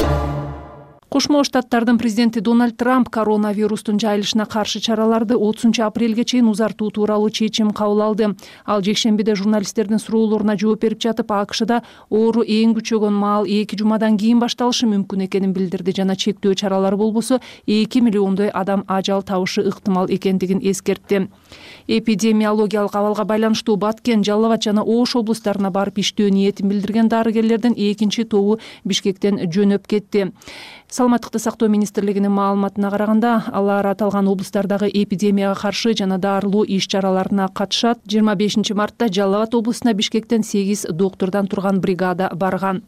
Кошмо Штаттардын президенти Дональд Трамп коронавирустун жайылышына каршы чараларды 30 апрелге чейин узартуу тууралуу чечим кабыл алды. Ал жекшембиде журналисттердин суроолоруна жооп берип жатып, АКШда оору эң күчөгөн маал 2 жумадан кийин башталышы мүмкүн экенин билдирди жана чектөө чаралары болбосо 2 миллиондой адам ажал табышы ыктымал экендигин эскертти. Эпидемиологиялык абалга байланыштуу Баткен, Жалал Абад жана Ош облустарына барып иштөө ниетин билдирген дарыгерлердин экинчи тобу Бишкектен жөнөп кетти. Саламаттыкты сактоо министрлигинин маалыматына караганда, алар аталган облустардагы эпидемияга каршы жана дарылоо иш-чараларына катышат. 25 мартта Жалал Абад облусуна Бишкектен 8 доктурдан турган бригада барган.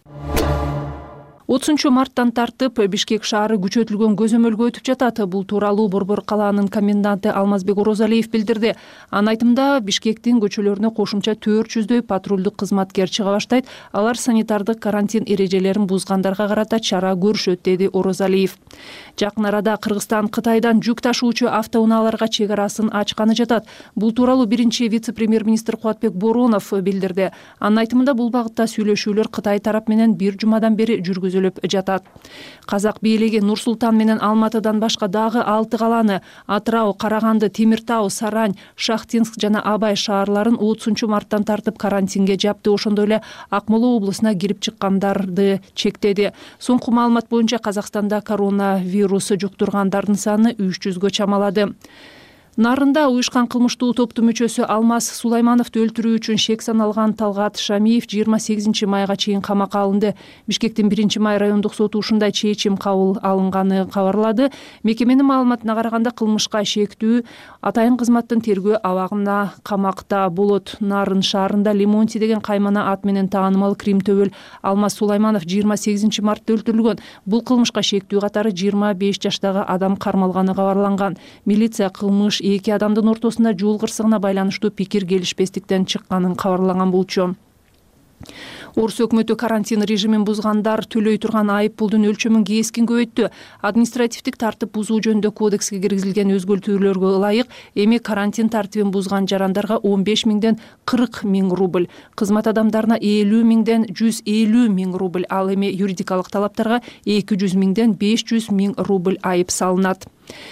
30 марттан тартып Бишкек шаары күчөтүлгөн көзөмөлгө өтүп жатат. Бул тууралуу Борбор калаанын коменданты Алмазбек Орозалиев билдирди. Анын айтымында Бишкектин көчөлөрүнө кошумча 400дөй патрулдук кызматкер чыга баштайт. Алар санитардык карантин эрежелерин бузгандарга карата чара көрүшөт, деди Орозалиев. Жакын арада Кыргызстан Кытайдан жүк ташуучу автоунааларга чек арасын ачканы жатат. Бул тууралуу биринчи вице-премьер-министр Кубатбек Боронов билдирди. Анын айтымында бул багытта сүйлөшүүлөр Кытай тарап менен 1 жумадан бери жүргүзүлүп жатат. Казак бийлиги Нур Султан менен Алматыдан башка дагы 6 каланы — Атырау, Караганды, Темиртау, Сарань, Шахтинск жана Абай шаарларын 30 марттан тартып карантинге жапты. Ошондой эле Акмола облусуна кирип чыккандарды чектеди. Соңку маалымат боюнча Казакстанда коронавирус жуктургандардын саны 300гө чамалады. Нарында уюшкан кылмыштуу топтун мүчөсү Алмаз Сулаймановду өлтүрүү үчүн шек саналган Талгат Шамиев 28 майга чейин камакка алынды. Бишкектин 1 май райондук соту ушундай чечим кабыл алынганы кабарлады. Мекеменин маалыматына караганда, кылмышка шектүү атайын кызматтын тергөө абагында камакта болот. Нарын шаарында Лимонти деген каймана ат менен таанымал Крим төбөл Алмаз Сулайманов 28 мартта өлтүрүлгөн. Бул кылмышка шектүү катары 25 жаштагы адам кармалганы кабарланган. Милиция кылмыш 2 адамдын ортосунда жол кырсыгына байланыштуу пикир келишпестиктен чыкканын кабарлаган болчу. Орус өкмөтү карантин режимин бузгандар төлөй турган айып пулдун өлчөмүн кескин көбөйттү. Административдик тартип бузуу жөнүндө кодекске киргизилген өзгөртүүлөргө ылайык эми карантин тартибин бузган жарандарга 15 миңден 40 миң рубль, кызмат адамдарына 50 миңден 150 миң рубль, ал эми юридикалык талаптарга 200 миңден 500 миң рубль айып салынат.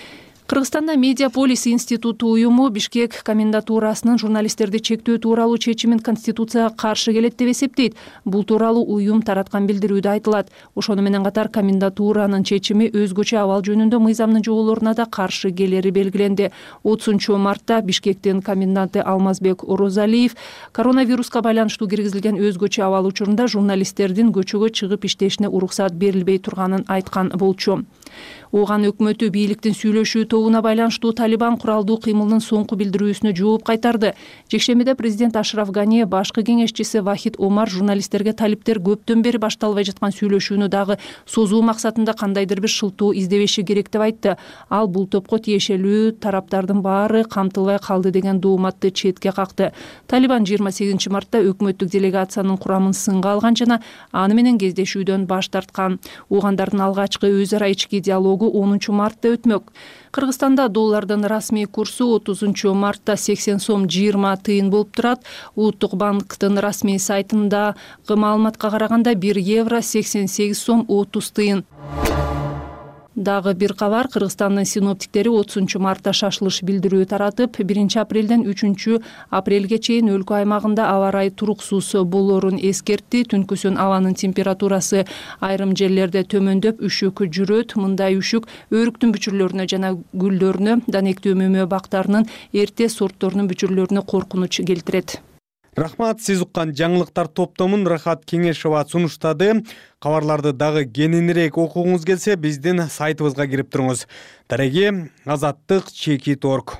Кыргызстанда Медиаполис институту уюму Бишкек комендатурасынын журналисттерди чектөө тууралуу чечимин Конституцияга каршы келет деп эсептейт. Бул тууралуу уюм тараткан билдирүүдө айтылат. Ошону менен катар комендатуранын чечими өзгөчө абал жөнүндө мыйзамдын жоболоруна да каршы келери белгиленди. 30 мартта Бишкектин коменданты Алмазбек Орозалиев коронавируска байланыштуу киргизилген өзгөчө абал учурунда журналисттердин көчөгө чыгып иштешине уруксат берилбей турганын айткан болчу. Оған өкмөтү бийликтин сүйлөшүү тобуна байланыштуу Талибан куралдуу кыймылынын соңку билдирүүсүнө жооп кайтарды. Жекшембиде президент Ашраф Гани башкы кеңешчиси Вахид Омар журналисттерге талиптер көптөн бери башталбай жаткан сүйлөшүүнү дагы созуу максатында кандайдыр бир шылтоо издебеши керек деп айтты. Ал бул топко тиешелүү тараптардын баары камтылбай калды деген дооматты четке какты. Талибан 28 мартта өкмөттүк делегациянын курамын сынга алган жана аны менен кездешүүдөн баш тарткан. Оогандардын алгачкы өз ара ички диалогу 10 мартта өтмөк. Кыргызстанда доллардын расмий курсу 30 мартта 80 сом 20 тыйын болуп турат. Улуттук банктын расмий сайтында маалыматка караганда 1 евро 88 сом 30 тыйын. Дагы бир кабар, Кыргызстандын синоптиктери 30 мартта шашылыш билдирүү таратып, 1 апрелден 3 апрелге чейин өлкө аймагында аба ырайы туруксуз болорун эскертти. Түнкүсүн абанын температурасы айрым жерлерде төмөндөп, үшүк жүрөт. Мындай үшүк өрүктүн бүчүрлөрүнө жана гүлдөрүнө, данектүү мөмө бактарынын эрте сортторунун бүчүрлөрүнө коркунуч келтирет. Рахмат, сиз уккан жаңылыктар топтомун Рахат Кеңешова сунуштады. Кабарларды дагы кененирээк окугуңуз келсе, биздин сайтыбызга кирип туруңуз. Дареги azаттык.org.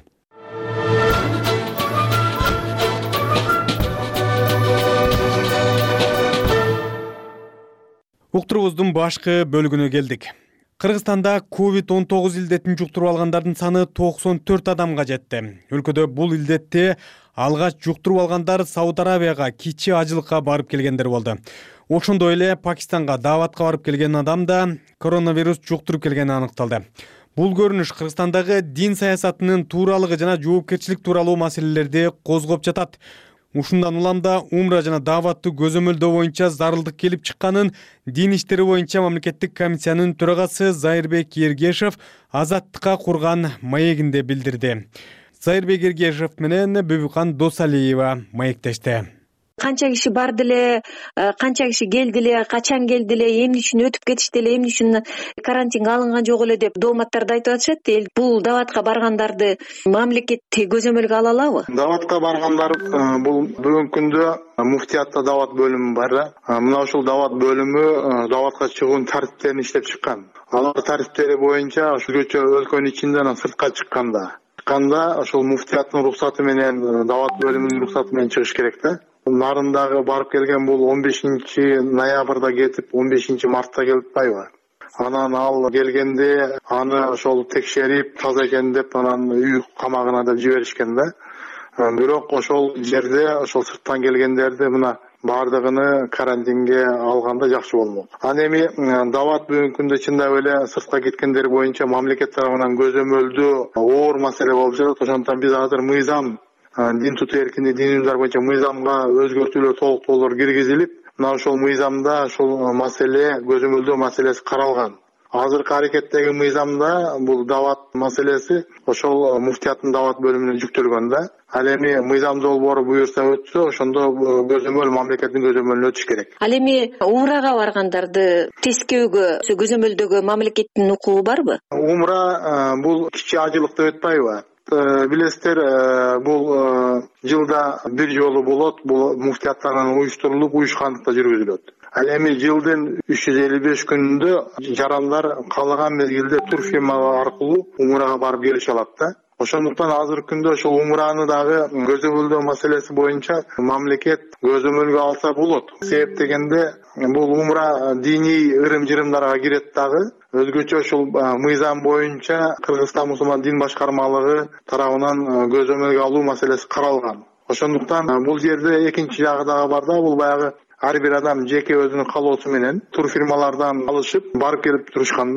Уктурубуздун башкы бөлүгүнө келдик. Кыргызстанда COVID-19 илдетин жуктуруп алгандардын саны 94 адамга жетти. Өлкөдө бул илдетти алгач жуктуруп алгандар Сауд Арабияга кичи ажылыкка барып келгендер болду. Ошондой эле Пакистанга дааватка барып келген адам да коронавирус жуктуруп келгени аныкталды. Бул көрүнүш Кыргызстандагы дин саясатынын тууралыгы жана жоопкерчилик тууралуу маселелерди козгоп жатат. Ушундан улам да умра жана дааватты көзөмөлдөө боюнча зарылдык келип чыкканын дин иштери боюнча мамлекеттик комиссиянын төрагасы Зайырбек Ергешев Азаттыкка курган маегинде билдирди. Зайырбек Ергешев менен Бүбүкан Досалиева маектешти. Канча киши барды эле, канча киши келди эле, качан келди эле, эмне үчүн өтүп кетишти эле, эмне үчүн карантинге алынган жок эле деп дооматтарды айтып атышат. Бул дааватка баргандарды мамлекет көзөмөлгө ала алабы? Дааватка баргандар бул бүгүнкү күндө муфтиятта даават бөлүмү бар. Мына ушул даават бөлүмү дааватка чыгуунун тартиптерин иштеп чыккан. Алар тартиптери боюнча ошолчо өлкөнүн ичинде анан сыртка чыкканда ошол муфтияттын уруксаты менен даават бөлүмүнүн уруксаты менен чыгыш керек да. Нарындагы барып келген бул 15 ноябрда кетип 15 мартта келип атпайбы? Анан ал келгенде аны ошол текшерип таза экен деп анан үй камагына деп жиберишкен да. Бирок ошол жерде ошол сырттан келгендерди мына бардыгыны карантинге алганда жакшы болмок. Аны эми даават бүгүнкү күндө чындап эле сыртка кеткендер боюнча мамлекет тарабынан көзөмөлдөө оор маселе болуп жатат. Ошондуктан биз азыр мыйзам дин тутуу эркиндиги дин уюмдар боюнча мыйзамга өзгөртүүлөр толуктоолор киргизилип, мына ошол мыйзамда ошол маселе көзөмөлдөө маселеси каралган. Азыркы аракеттеги мыйзамда бул даават маселеси ошол муфтияттын даават бөлүмүнө жүктөлгөн да. Ал эми мыйзам долбоору буюрса өтсө, ошондо көзөмөл мамлекеттин көзөмөлүнө өтүш керек. Ал эми умрага баргандарды тескөөгө, көзөмөлдөгө мамлекеттин укугу барбы? Умра бул кичи ажылык деп атпайбы? Билесиздер, бул жылда бир жолу болот, бул муфтияттардан уюштурулуп, уюшкандыкта жүргүзүлөт. Ал эми жылдын 355 күнүндө жарандар каалаган мезгилде тур фирмалар аркылуу умрага барып келише алат да. Ошондуктан азыркы күндө ошол умраны дагы көзөмөлдөө маселеси боюнча мамлекет көзөмөлгө алса болот. Себеп дегенде бул умра диний ырым-жырымдарга кирет дагы. Өзгөчө ошол мыйзам боюнча Кыргызстан мусулман дин башкармалыгы тарабынан көзөмөлгө алуу маселеси каралган. Ошондуктан бул жерде экинчи жагы дагы бар да, бул баягы ар бир адам жеке өзүнүн каалоосу менен тур фирмалардан алышып барып келип турушканда.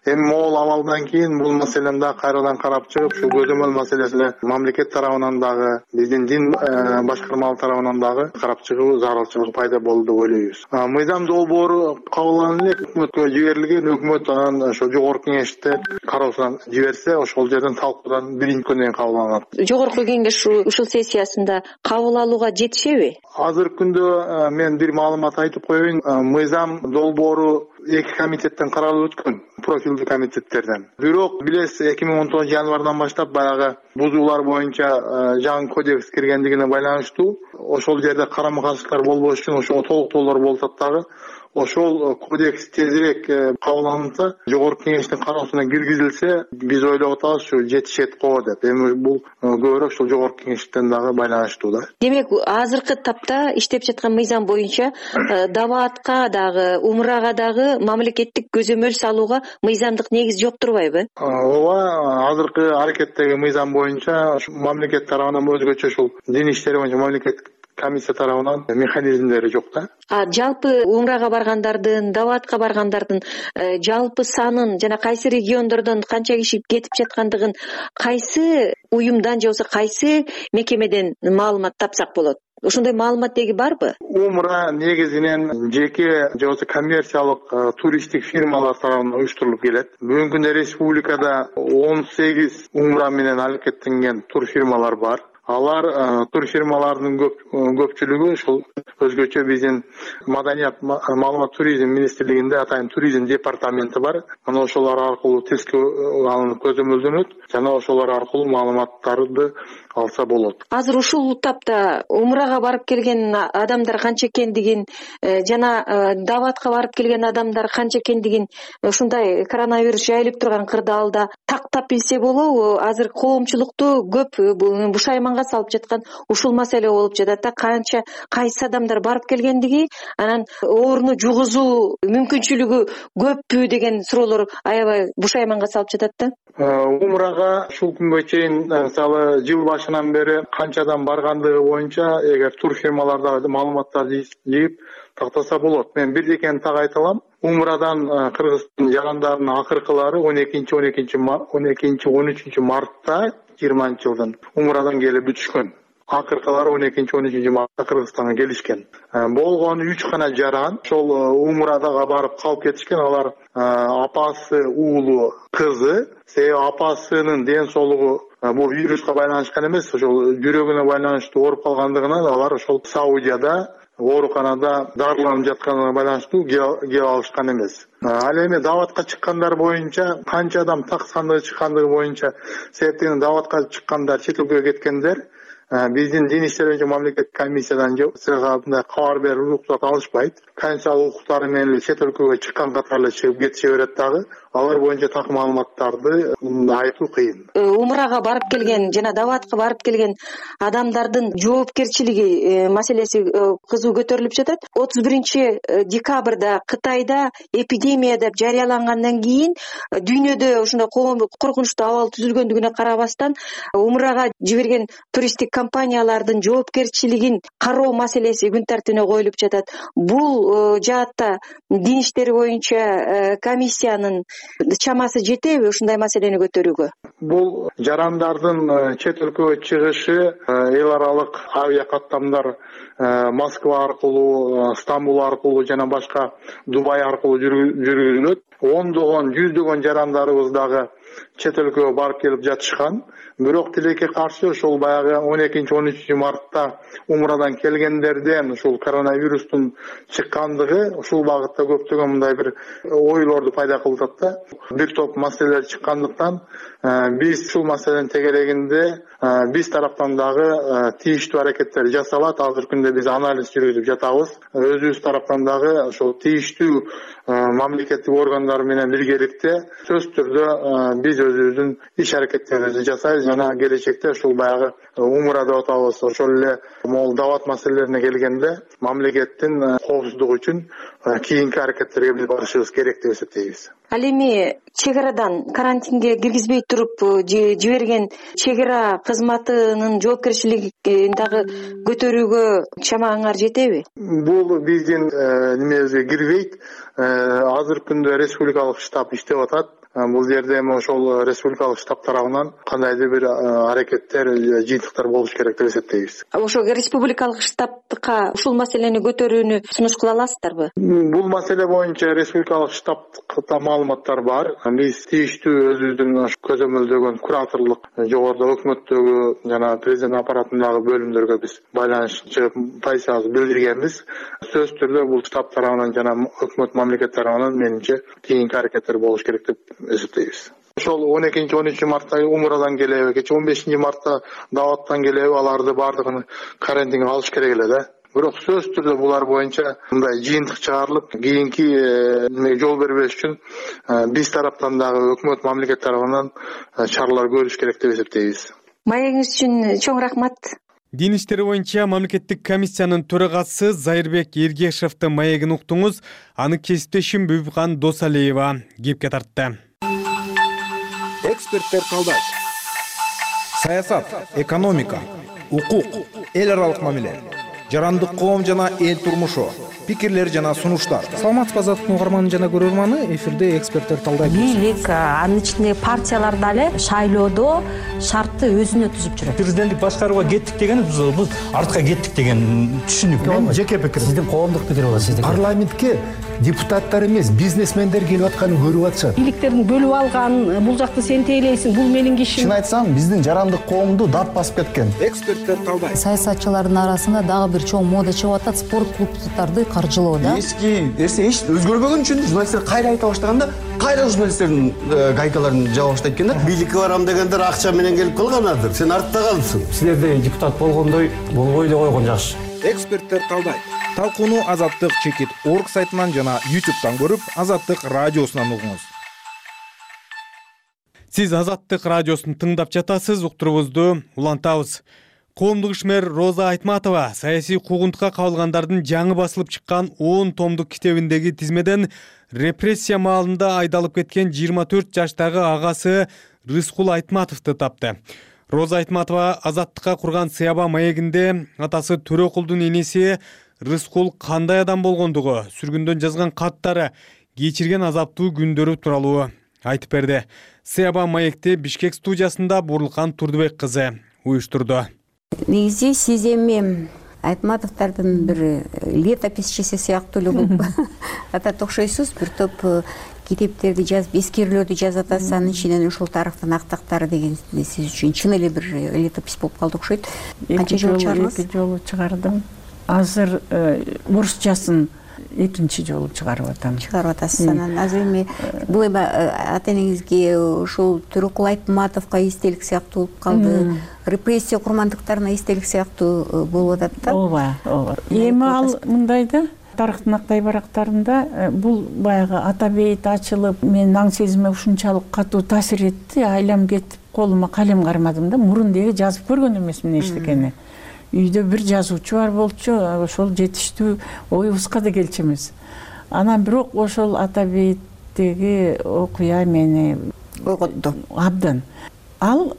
эми могул абалдан кийин бул маселени дагы кайрадан карап чыгып ушул көзөмөл маселесине мамлекет тарабынан дагы биздин дин башкармалык тарабынан дагы карап чыгуу зарылчылыгы пайда болду деп ойлойбуз. Мыйзам долбоору кабыл алынып элек өкмөткө жиберилген, өкмөт анан ошо жогорку кеңеште кароосуна жиберсе, ошол жерден талкуудан биринчи күндөн кийин кабыл алынат. Жогорку кеңеш ушул сессиясында кабыл алууга жетишеби? Азыркы күндө мен бир маалымат айтып коеюн. Мыйзам долбоору 2 комитеттен каралып өткөн, профилдүү комитеттерден. Бирок билесиз 2019 январдан баштап баягы бузуулар боюнча жаңы кодекс киргендигине байланыштуу ошол жерде карама каршылыктар болбош үчүн ошого толуктоолор болсо дагы ошол кодекс тезирээк кабыл алынса, жогорку кеңештин кароосуна киргизилсе, биз ойлоп атабыз ушу жетишет го деп. Эми бул көбүрөөк ушул жогорку кеңештен дагы байланыштуу да. Демек, азыркы тапта иштеп жаткан мыйзам боюнча даваатка дагы, умрага дагы мамлекеттик көзөмөл салууга мыйзамдык негиз жок турбайбы? Ооба, азыркы аракеттеги мыйзам боюнча мамлекет тарабынан өзгөчө ушул дин иштери боюнча мамлекет комиссия тарабынан механизмдери жок да. Жалпы умрага баргандардын, даваатка баргандардын жалпы санын жана кайсы региондордон канча киши кетип жаткандыгын кайсы уюмдан же болбосо кайсы мекемеден маалымат тапсак болот? Ошондой маалымат деги барбы? Умра негизинен жеке же болбосо коммерциялык туристтик фирмалар тарабынан уюштурулуп келет. Бүгүнкү күндө республикада 18 умра менен аракеттенген турфирмалар бар. Алар турфирмалардын көпчүлүгү ушул өзгөчө биздин Маданият, маалымат, туризм министрлигинде атайын туризм департаменти бар. Мына ошолор аркылуу тизге алынып көзөмөлдөнөт жана ошолор аркылуу маалыматтарды алса болот. Азыр ушул тапта умрага барып келген адамдар канча экендигин жана даваатка барып келген адамдар канча экендигин ушундай коронавирус жайылып турган кырдаалда тактап билсе болобу? Азыр коомчулукту көп бушайманга салып жаткан ушул маселе болуп жатат да, канча кайсы адамдар барып келгендиги, анан ооруну жугузуу мүмкүнчүлүгү көппү деген суроолор аябай бушайманга салып жатат да. Умрага ушул күнгө чейин мисалы жыл башынан бери канча адам баргандыгы боюнча эгер турфирмаларда маалыматтарды жыйып тактаса болот. Мен бирдекени так айта алам. Умрадан Кыргызстан жарандарынын акыркылары 12-13 мартта 20-жылдын умрадан келип бүтүшкөн. Акыркылары 12-13 мартта Кыргызстанга келишкен. Болгону 3 гана жаран ошол умрадага барып калып кетишкен. Алар апасы, уулу, кызы. Себеби апасынын ден соолугу бул вируска байланышкан эмес, ошол жүрөгүнө байланыштуу ооруп калгандыгынан алар ошол Саудияда ооруканада дарыланып жатканына байланыштуу кеп алышкан эмес. Ал эми даватка чыккандар боюнча канча адам так сандыгы чыккандыгы боюнча себептен даватка чыккандар чет элге кеткендер биздин дин иштери боюнча мамлекет комиссиядан сыргабында кабар берип уруксат алышпайт. Конституциялык укуктары менен эле чет элге чыккан катары чыгып кетише берет дагы. Алар боюнча так маалыматтарды айтуу кыйын. Умрага барып келген жана даватка барып келген адамдардын жоопкерчилиги маселеси кызуу көтөрүлүп жатат. 31 декабрда Кытайда эпидемия деп жарыялангандан кийин дүйнөдө ушундай коркунучтуу абал түзүлгөндүгүнө карабастан умрага жиберген туристтик компаниялардын жоопкерчилигин кароо маселеси күн тартибине коюлуп жатат. Бул жаатта дин иштери боюнча комиссиянын чамасы жетеби ушундай маселени көтөрүүгө? Бул жарандардын чет өлкөгө чыгышы эл аралык авиа каттамдар Москва аркылуу, Стамбул аркылуу жана башка Дубай аркылуу жүргүзүлөт. Ондогон, жүздөгөн жарандарыбыз дагы чет өлкөгө барып келип жатышкан. Бирок тилекке каршы ошол баягы 12-13 мартта умрадан келгендерден ушул коронавирустун чыккандыгы ушул багытта көптөгөн мындай бир ойлорду пайда кылып атат да. Бир топ маселелер чыккандыктан биз ушул маселенин тегерегинде биз тараптан дагы тийиштүү аракеттер жасалат. Азыркы күндө биз анализ жүргүзүп жатабыз. Өзүбүз тараптан дагы ошол тийиштүү мамлекеттик органдар менен биргеликте сөзсүз түрдө биз өзүбүздүн иш аракеттерибизди жасайбыз жана келечекте ушул баягы умра деп атабыз. Ошол эле могул дават маселелерине келгенде мамлекеттин коопсуздугу үчүн кийинки аракеттерге биз барышыбыз керек деп эсептейбиз. Ал эми чек арадан карантинге киргизбей туруп жиберген чек ара кызматынын жоопкерчилигин дагы көтөрүүгө чамаңар жетеби? Бул биздин немебизге кирбейт. Азыркы күндө республикалык штаб иштеп атат. бул жерде эми ошол республикалык штаб тарабынан кандайдыр бир аракеттер, жыйынтыктар болуш керек деп эсептейбиз. Ошо республикалык штабка ушул маселени көтөрүүнү сунуш кыла аласыздарбы? Бул маселе боюнча республикалык штабта маалыматтар бар. Биз тийиштүү өзүбүздүн көзөмөлдөгөн кураторлук жогоруда өкмөттөгү жана президент аппаратындагы бөлүмдөргө биз байланышчы позициябызды билдиргенбиз. Сөзсүз түрдө бул штаб тарабынан жана өкмөт мамлекет тарабынан менимче кийинки аракеттер болуш керек деп эсептейбиз. Ошол 12-13 мартта умурадан келеби, кече 15 мартта даваттан келеби, аларды бардыгын карантинге алыш керек эле да. Бирок сөзсүз түрдө булар боюнча мындай жыйынтык чыгарылып, кийинки жол бербеш үчүн биз тараптан дагы өкмөт мамлекет тарабынан чаралар көрүш керек деп эсептейбиз. Маегиңиз үчүн чоң рахмат. Дин иштери боюнча мамлекеттик комиссиянын төрагасы Зайырбек Эргешевдин маегин уктуңуз. Аны кесиптешим Бүбүкан Досалиева кепке тартты. Эксперттер калдайт. Саясат, экономика, укук, эл аралык мамиле, жарандык коом жана эл турмушу, пикирлер жана сунуштар. Саламатсызбы Азаттык угарманы жана көрөрманы, эфирде эксперттер талдайт. Бийлик, анын ичинде партиялар дагы шайлоодо шартты өзүнө түзүп жүрөт. Президенттик башкарууга кеттик деген биз артка кеттик деген түшүнүк. Мен жеке пикирим. Сиздин коомдук пикир болот сиздики. Парламентке депутаттар эмес, бизнесмендер келип атканын көрүп атышат. Бийликтердин бөлүп алган, бул жакты сен тейлейсиң, бул менин кишим. Чын айтсам, биздин жарандык коомду дат басып кеткен. Эксперттер талдайт. Саясатчылардын арасында дагы бир чоң мода чыгып атат, спорт клубдарды каржылоо да. Эски нерсе эч өзгөрбөгөн үчүн журналисттер кайра айта баштаганда, кайра журналисттердин гайкаларын жаба баштайт экен да. Бийликке барам дегендер акча менен келип калганадыр. Сен артта калыпсың. Силерде депутат болгондой болбой эле койгон жакшы. Эксперттер талдайт. Талкууну Азаттык чекит орг сайтынан жана YouTube'дан көрүп, Азаттык радиосунан угуңуз. Сиз Азаттык радиосун тыңдап жатасыз, уктурубузду улантабыз. Коомдук ишмер Роза Айтматова саясий куугунтукка кабылгандардын жаңы басылып чыккан 10 томдук китебиндеги тизмеден репрессия маалында айдалып кеткен 24 жаштагы агасы Рыскул Айтматовду тапты. Роза Айтматова Азаттыкка курган Сыяба маегинде атасы Төрөкулдун энеси Рыскул кандай адам болгондугу, сүргүндөн жазган каттары, кечирген азаптуу күндөрү тууралуу айтып берди. Сыяба маекти Бишкек студиясында Бурлукан Турдубек кызы уюштурду. Негизи сиз эми Айтматовдордун бир летописчиси сыяктуу эле болуп атат окшойсуз. Бир топ китептерди жазып, эскерүүлөрдү жазып атасыз, анын ичинен ушул тарыхтын актактары деген сиз үчүн чын эле бир летопись болуп калды окшойт. Канча жолу чыгардыңыз? 2 жолу чыгардым. Азыр орусчасын 2-чи жолу чыгарып атам. Чыгарып атасыз. Анан азыр эми бул эми ата энеңизге ушул Төрөкул Айтматовго эстелик сыяктуу болуп калды. Репрессия курмандыктарына эстелик сыяктуу болуп атат да. Ооба. Эми ал мындай да, тарыхтын актай барактарында бул баягы ата бейит ачылып, менин аң сезиме ушунчалык катуу таасир этти, айлам кетип колума калем кармадым да, мурун деги жазып көргөн эмесмин эчтекени. Үйдө бир жазуучу бар болчу, ошол жетиштүү оюбузга да келчү эмес. Анан бирок ошол ата бейиттеги окуя мени ойготту абдан. Ал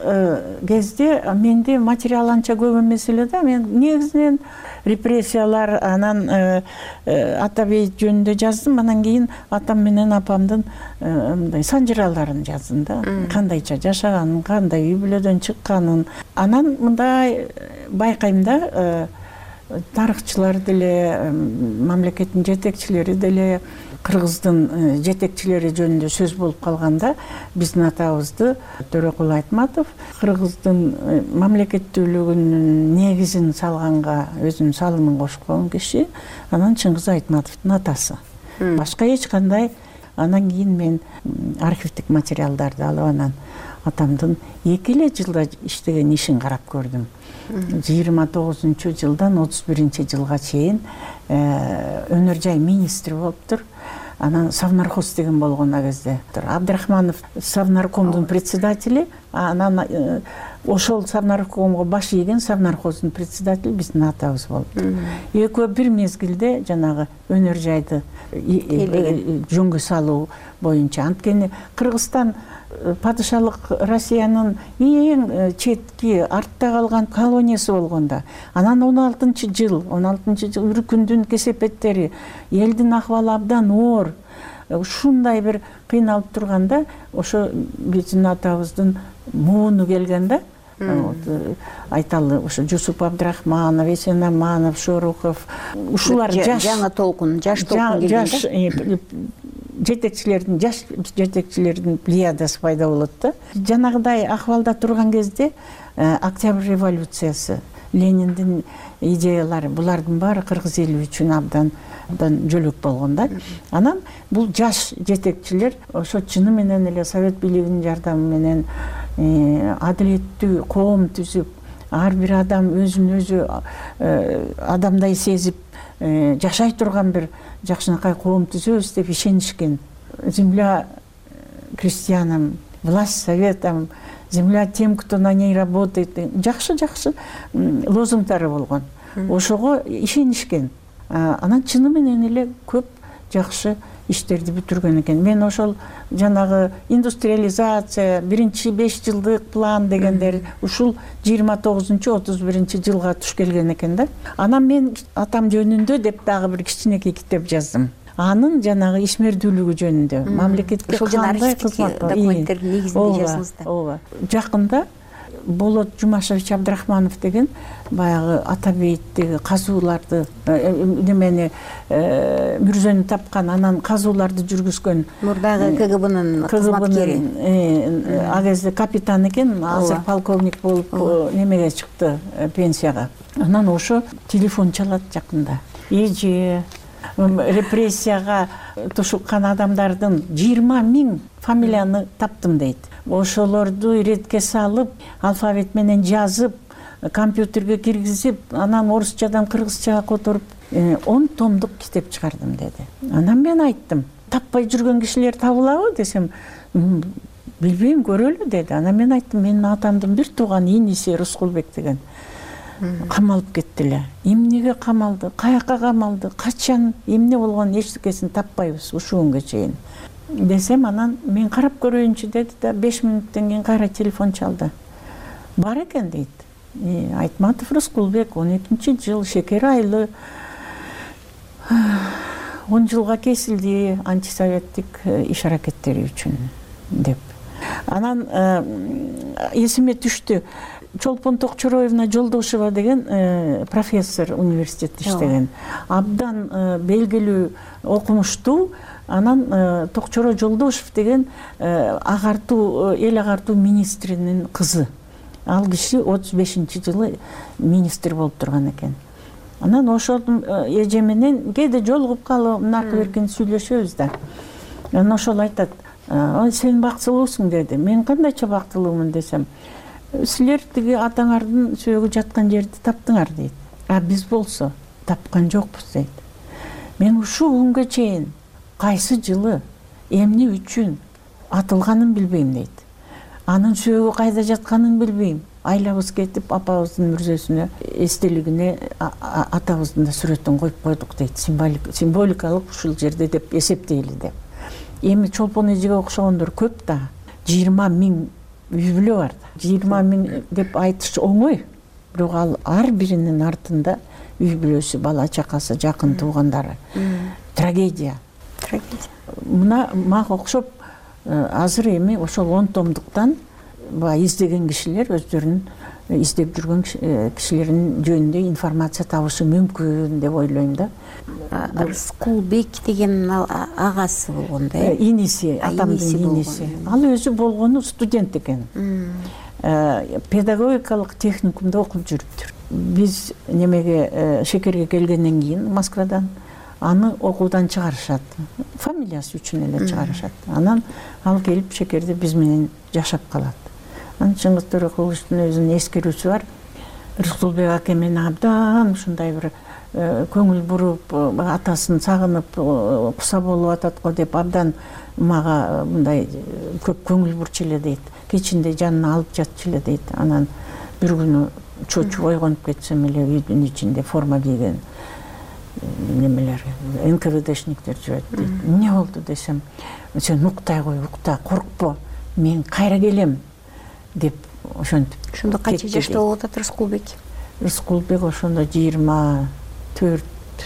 кезде менде материал анча көп эмес эле да. Мен негизинен репрессиялар, анан ата бейит жөнүндө жаздым, анан кийин атам менен апамдын мындай санжыраларын жаздым да. Кандайча жашаганын, кандай үй бүлөдөн чыкканын. Анан мындай байкайм да, тарыхчылар деле, мамлекеттин жетекчилери деле, кыргыздын жетекчилери жөнүндө сөз болуп калганда, биздин атабызды Төрөкул Айтматов кыргыздын мамлекеттүүлүгүнүн негизин салганга өзүнүн салымын кошкон киши, анан Чыңгыз Айтматовдун атасы. Башка эч кандай. Анан кийин мен архивдик материалдарды алып, анан атамдын 2 эле жылда иштеген ишин карап көрдүм. 29 жылдан 31 жылга чейин өнөр жай министри болуптур. Анан Совнархоз деген болгон а кезде. Абдрахманов Совнаркомдун председатели, анан ошол совнаркомго баш ийген совнархоздун председатель биздин атабыз болуптур. Экөө бир мезгилде жанагы өнөр жайды жөнгө салуу боюнча, анткени Кыргызстан падышалык Россиянын эң четки артта калган колониясы болгондо, анан 16-жыл үркүндүн кесепеттери, элдин акыбалы абдан оор, ушундай бир кыйналып турганда, ошо биздин атабыздын мууну келгенде, айталы ошо Жусуп Абдрахманов, Эсен Аманов, Шорухов, ушулар жаңы толкун, жаш толкун келгенде жаш жетекчилердин плеядасы пайда болот да. Жанагыдай акыбалда турган кезде Октябрь революциясы, Лениндин идеялары, булардын баары кыргыз эли үчүн абдан жөлөк болгон да. Анан бул жаш жетекчилер ошо чыны менен эле Совет бийлигинин жардамы менен адилеттүү коом түзүп, ар бир адам өзүн өзү адамдай сезип жашай турган бир жакшынакай коом түзөбүз деп ишенишкен. Земля крестьянам, власть советам, земля тем, кто на ней работает. Жакшы лозунгдары болгон. Ошого ишенишкен. Анан чыны менен эле көп жакшы иштерди бүтүргөн экен. Мен ошол жанагы индустриализация, биринчи 5 жылдык план дегендер ушул 29-31 жылга туш келген экен да. Анан мен атам жөнүндө деп дагы бир кичинекей китеп жаздым. Анын жанагы ишмердүүлүгү жөнүндө, мамлекетке кандай кызмат документтердин негизинде жазыңыздар. Ооба. Жакында Болот Жумашевич Абдрахманов деген баягы Атабейттеги казууларды немени мүрзөнү тапкан, анан казууларды жүргүзгөн мурдагы КГБнын кызматкери. Ал кезде капитан экен, азыр полковник болуп немеге чыкты, пенсияга. Анан ошо телефон чалат жакында. Эже репрессияга тушуккан адамдардын 20 000 фамилияны таптым дейт. Ошолорду иретке салып, алфавит менен жазып, компьютерге киргизип, анан орусчадан кыргызчага которуп, 10 томдук китеп чыгардым деди. Анан мен айттым, таппай жүргөн кишилер табылабы десем, билбейм, көрөлү деди. Анан мен айттым, менин атамдын бир тууган иниси Рускулбек деген камалып кетти эле. Эмнеге камалды, каяка камалды, качан, эмне болгон эчтекесин таппайбыз ушул күнгө чейин. Десем, анан мен карап көрөйүнчү деди да 5 мүнөттөн кийин кайра телефон чалды. Бар экен дейт. Айтматов Рускулбек 12-жыл, шекер айлы, 10 жылга кесилди антисоветтик иш аракеттери үчүн деп. Анан эсиме түштү. Чолпон Токчороевна Жолдошева деген профессор университетте иштеген. Абдан белгилүү, окумуштуу. Анан Токчоро Жолдошев деген эл агартуу министринин кызы. Ал киши 35-жылы министр болуп турган экен. Анан ошол эже менен кээде жолугуп калып, наркы беркин сүйлөшөбүз да. Анан ошол айтат, сен бактылуусуң деди. Мен кандайча бактылуумун десем, силер тиги атаңардын сөөгү жаткан жерди таптыңар дейт. Биз болсо тапкан жокпуз дейт. Мен ушул күнгө чейин кайсы жылы эмне үчүн атылганын билбейм дейт. Анын сөөгү кайда жатканын билбейм. Айлабыз кетип, апабыздын мүрзөсүнө эстелигине атабыздын да сүрөтүн коюп койдук дейт. Символикалык ушул жерде деп эсептейли деп. Эми Чолпон эжеге окшогондор көп да. 20 000 үй бүлө бар. 20 000 деп айтыш оңой. Бирок ал ар биринин артында үй бүлөсү, бала чакасы, жакын туугандары. Трагедия. Мына мага окшоп азыр эми ошол 10 томдуктан издеген кишилер өздөрүнүн издеп жүргөн кишилердин жөнүндө информация табышы мүмкүн деп ойлойм да. Рускулбек деген агасы болгон да. Иниси, атамдын иниси. Ал өзү болгону студент экен. Педагогикалык техникумда окуп жүрүптүр. Биз немеге шекерге келгенден кийин Москвадан аны окуудан чыгарышат. Фамилиясы үчүн эле чыгарышат. Анан ал келип шекерде биз менен жашап калат. Анан Чыңгыз Төрөкуловдун өзүнүн эскерүүсү бар. Рыскулбек аке мени абдан ушундай бир көңүл буруп, атасын сагынып куса болуп атат го деп абдан мага мындай көп көңүл бурчу эле дейт. Кечинде жанына алып жатчу эле дейт. Анан бир күнү чочуп ойгонуп кетсем эле үйдүн ичинде форма кийген немелер, НКВДшниктер жүрөт дейт. Эмне болду десем, сен уктай кой, укта, коркпо, мен кайра келем деп ошентип. Ошондо канча жашта болуп атат Рыскулбек? Рыскулбек ошондо 24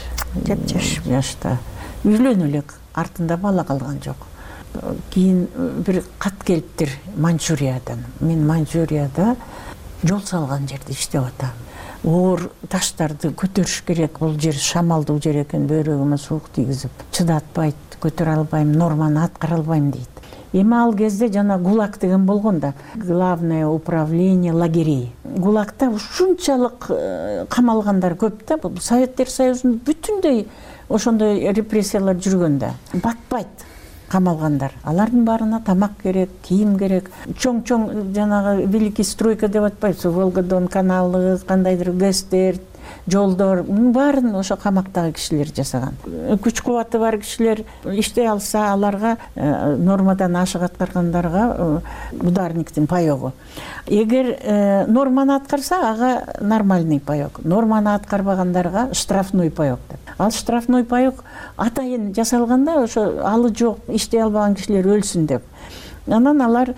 жашта. Үйлөнүп эле, артында бала калган жок. Кийин бир кат келиптир Манчжуриядан. Мен Манчжурияда жол салган жерде иштеп атам. Оор таштарды көтөрүш керек, бул жер шамалдуу жер экен, бөйрөгүмө суук тийгизип, чыдатпайт, көтөрө албайм, норманы аткара албайм дейт. Эми ал кезде жана ГУЛАГ деген болгон да, главное управление лагерей. ГУЛАГта ушунчалык камалгандар көп да, Советтер Союзунун бүтүндөй ошондой репрессиялар жүргөн да. Батпайт камалгандар. Алардын баарына тамак керек, кийим керек. Чоң-чоң жанагы великий стройка деп атпайбыз, Волгодон каналы, кандайдыр ГЭСтер, жолдор, баарын ошо камактагы кишилер жасаган. Күч кубаты бар кишилер иштей алса, аларга нормадан ашык аткаргандарга ударниктин паёгу. Эгер норманы аткарса, ага нормальный паёк. Норманы аткарбагандарга штрафной паёк деп. Ал штрафной паёк атайын жасалганда ошо алы жок, иштей албаган кишилер өлсүн деп. Анан аларга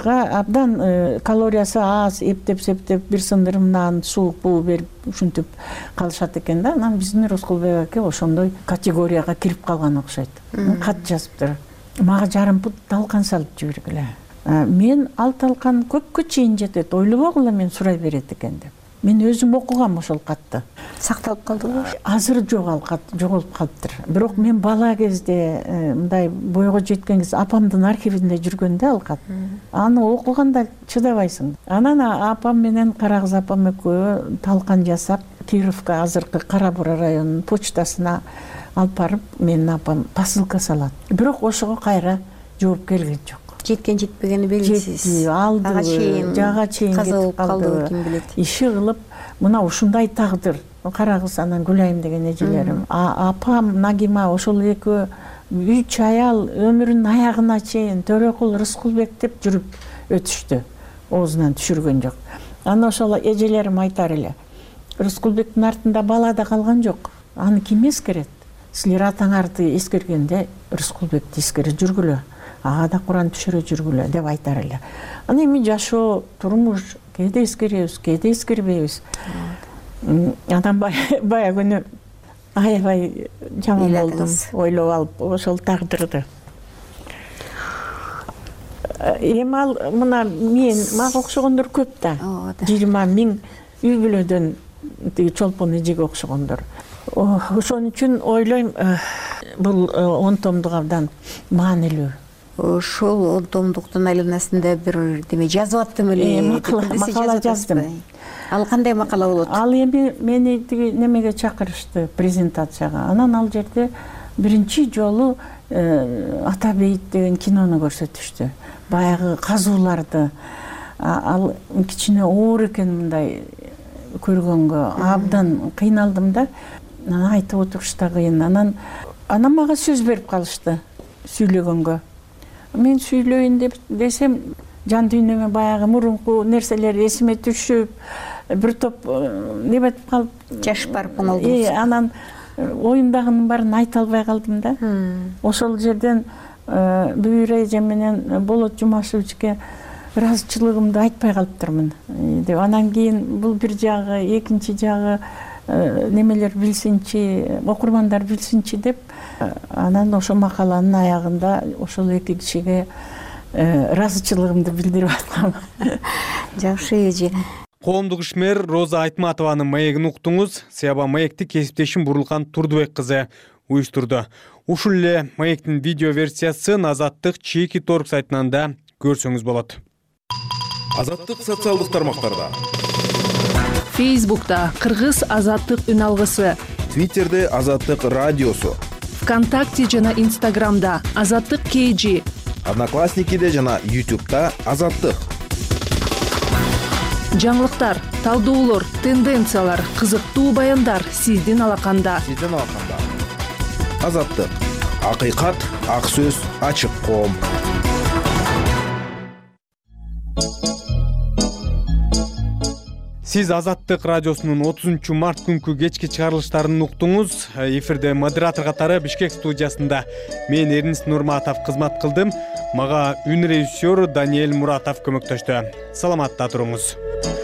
абдан калориясы аз, эптеп-септеп бир сындырым нан, суук буу берип ушинтип калышат экен да. Анан биздин Рыскулбек аке ошондой категорияга кирип калган окшойт. Кат жазыптыр. Мага жарым пут талкан салып жибергиле. Мен ал талкан көпкө чейин жетет, ойлобогула мен сурай берет экен деп. Мен өзүм окугам ошол катты. Сакталып калдыбы? Азыр жок ал кат, жоголуп калыптыр. Бирок мен бала кезде, мындай бойго жеткен кезде апамдын архивинде жүргөндө ал кат. Аны окуганда чыдабайсың. Анан апам менен Карагыз апам экөө талкан жасап, Кировка, азыркы Кара Бура районунун почтасына алып барып, менин апам посылка салат. Бирок ошого кайра жооп келген жок. Жеткен жетпегени белгисиз. Ага чейин, жага чейин кетип калды. Ким билет. Иши кылып, мына ушундай тагдыр. Карагыз анан Гүлайым деген эжелерим. Апам Нагима ошол экөө 3 аял өмүрүнүн аягына чейин Төрөкул Рыскулбек деп жүрүп өтүштү. Оозунан түшүргөн жок. Аны ошол эжелерим айтар эле. Рыскулбектин артында бала да калган жок. Аны ким эскерет? Силер атаңарды эскергенде Рыскулбекти эскере жүргүлө. Ага да Куран түшүрө жүргүлө деп айтар эле. Аны эми жашоо, турмуш, кээде эскеребиз, кээде эскербейбиз. Анан бая күнү аябай жаман болдум, ойлоп алып ошол тагдырды. Эми ал мына мага окшогондор көп да. 20 000 үй бүлөдөн тиги чолпон эжеге окшогондор. Ошон үчүн ойлойм, бул 10 томдук абдан маанилүү. Ошол 10 томдуктун айланасында бир деме жазып аттым эле. Макала жаздым. Ал кандай макала болот? Ал эми мени тиги немеге чакырышты, презентацияга. Анан ал жерде биринчи жолу Ата бейит деген кинону көрсөтүштү. Баягы казууларды. Ал кичине оор экен мындай көргөнгө. Абдан кыйналдым да. Анан айтып отуруш да кыйын. Анан мага сөз берип калышты сүйлөгөнгө. Мен сүйлөйүн десем, жан дүйнөмө баягы мурунку нерселер эсиме түшүп, бир топ небетип калып, жаш барып оңолдум. Анан оюмдагынын баарын айта албай калдым да. Ошол жерден Бүйүр эже менен Болот Жумашевичке ыраазычылыгымды айтпай калыптырмын деп. Анан кийин бул бир жагы, экинчи жагы немелер билсинчи, окурмандар билсинчи деп, анан ошо макаланын аягында ошол эки кишиге ыраазычылыгымды билдирип аткам. Жакшы эже. Коомдук ишмер Роза Айтматованын маегин уктуңуз. Сыяба маекти кесиптешим Бурулкан Турдубек кызы уюштурду. Ушул эле маектин видео версиясын Азаттык чийки торг сайтынан да көрсөңүз болот. Азаттык социалдык тармактарда. Фейсбукта Кыргыз Азаттык үн алгысы, Твиттерде Азаттык радиосу, ВКонтакте жана Инстаграмда Азаттык KG, Одноклассникиде жана YouTube'да Азаттык. Жаңылыктар талдоолор, тенденциялар, кызыктуу баяндар сиздин алаканда. Азаттык, акыйкат, ак сөз, ачык коом. Сиз Азаттык радиосунун 30 март күнкү кечки чыгарылыштарын уктуңуз. Эфирде модератор катары Бишкек студиясында мен Эрнис Нурматов кызмат кылдым. Мага үн режиссер Даниэль Муратов көмөктөштү. Саламатта туруңуз.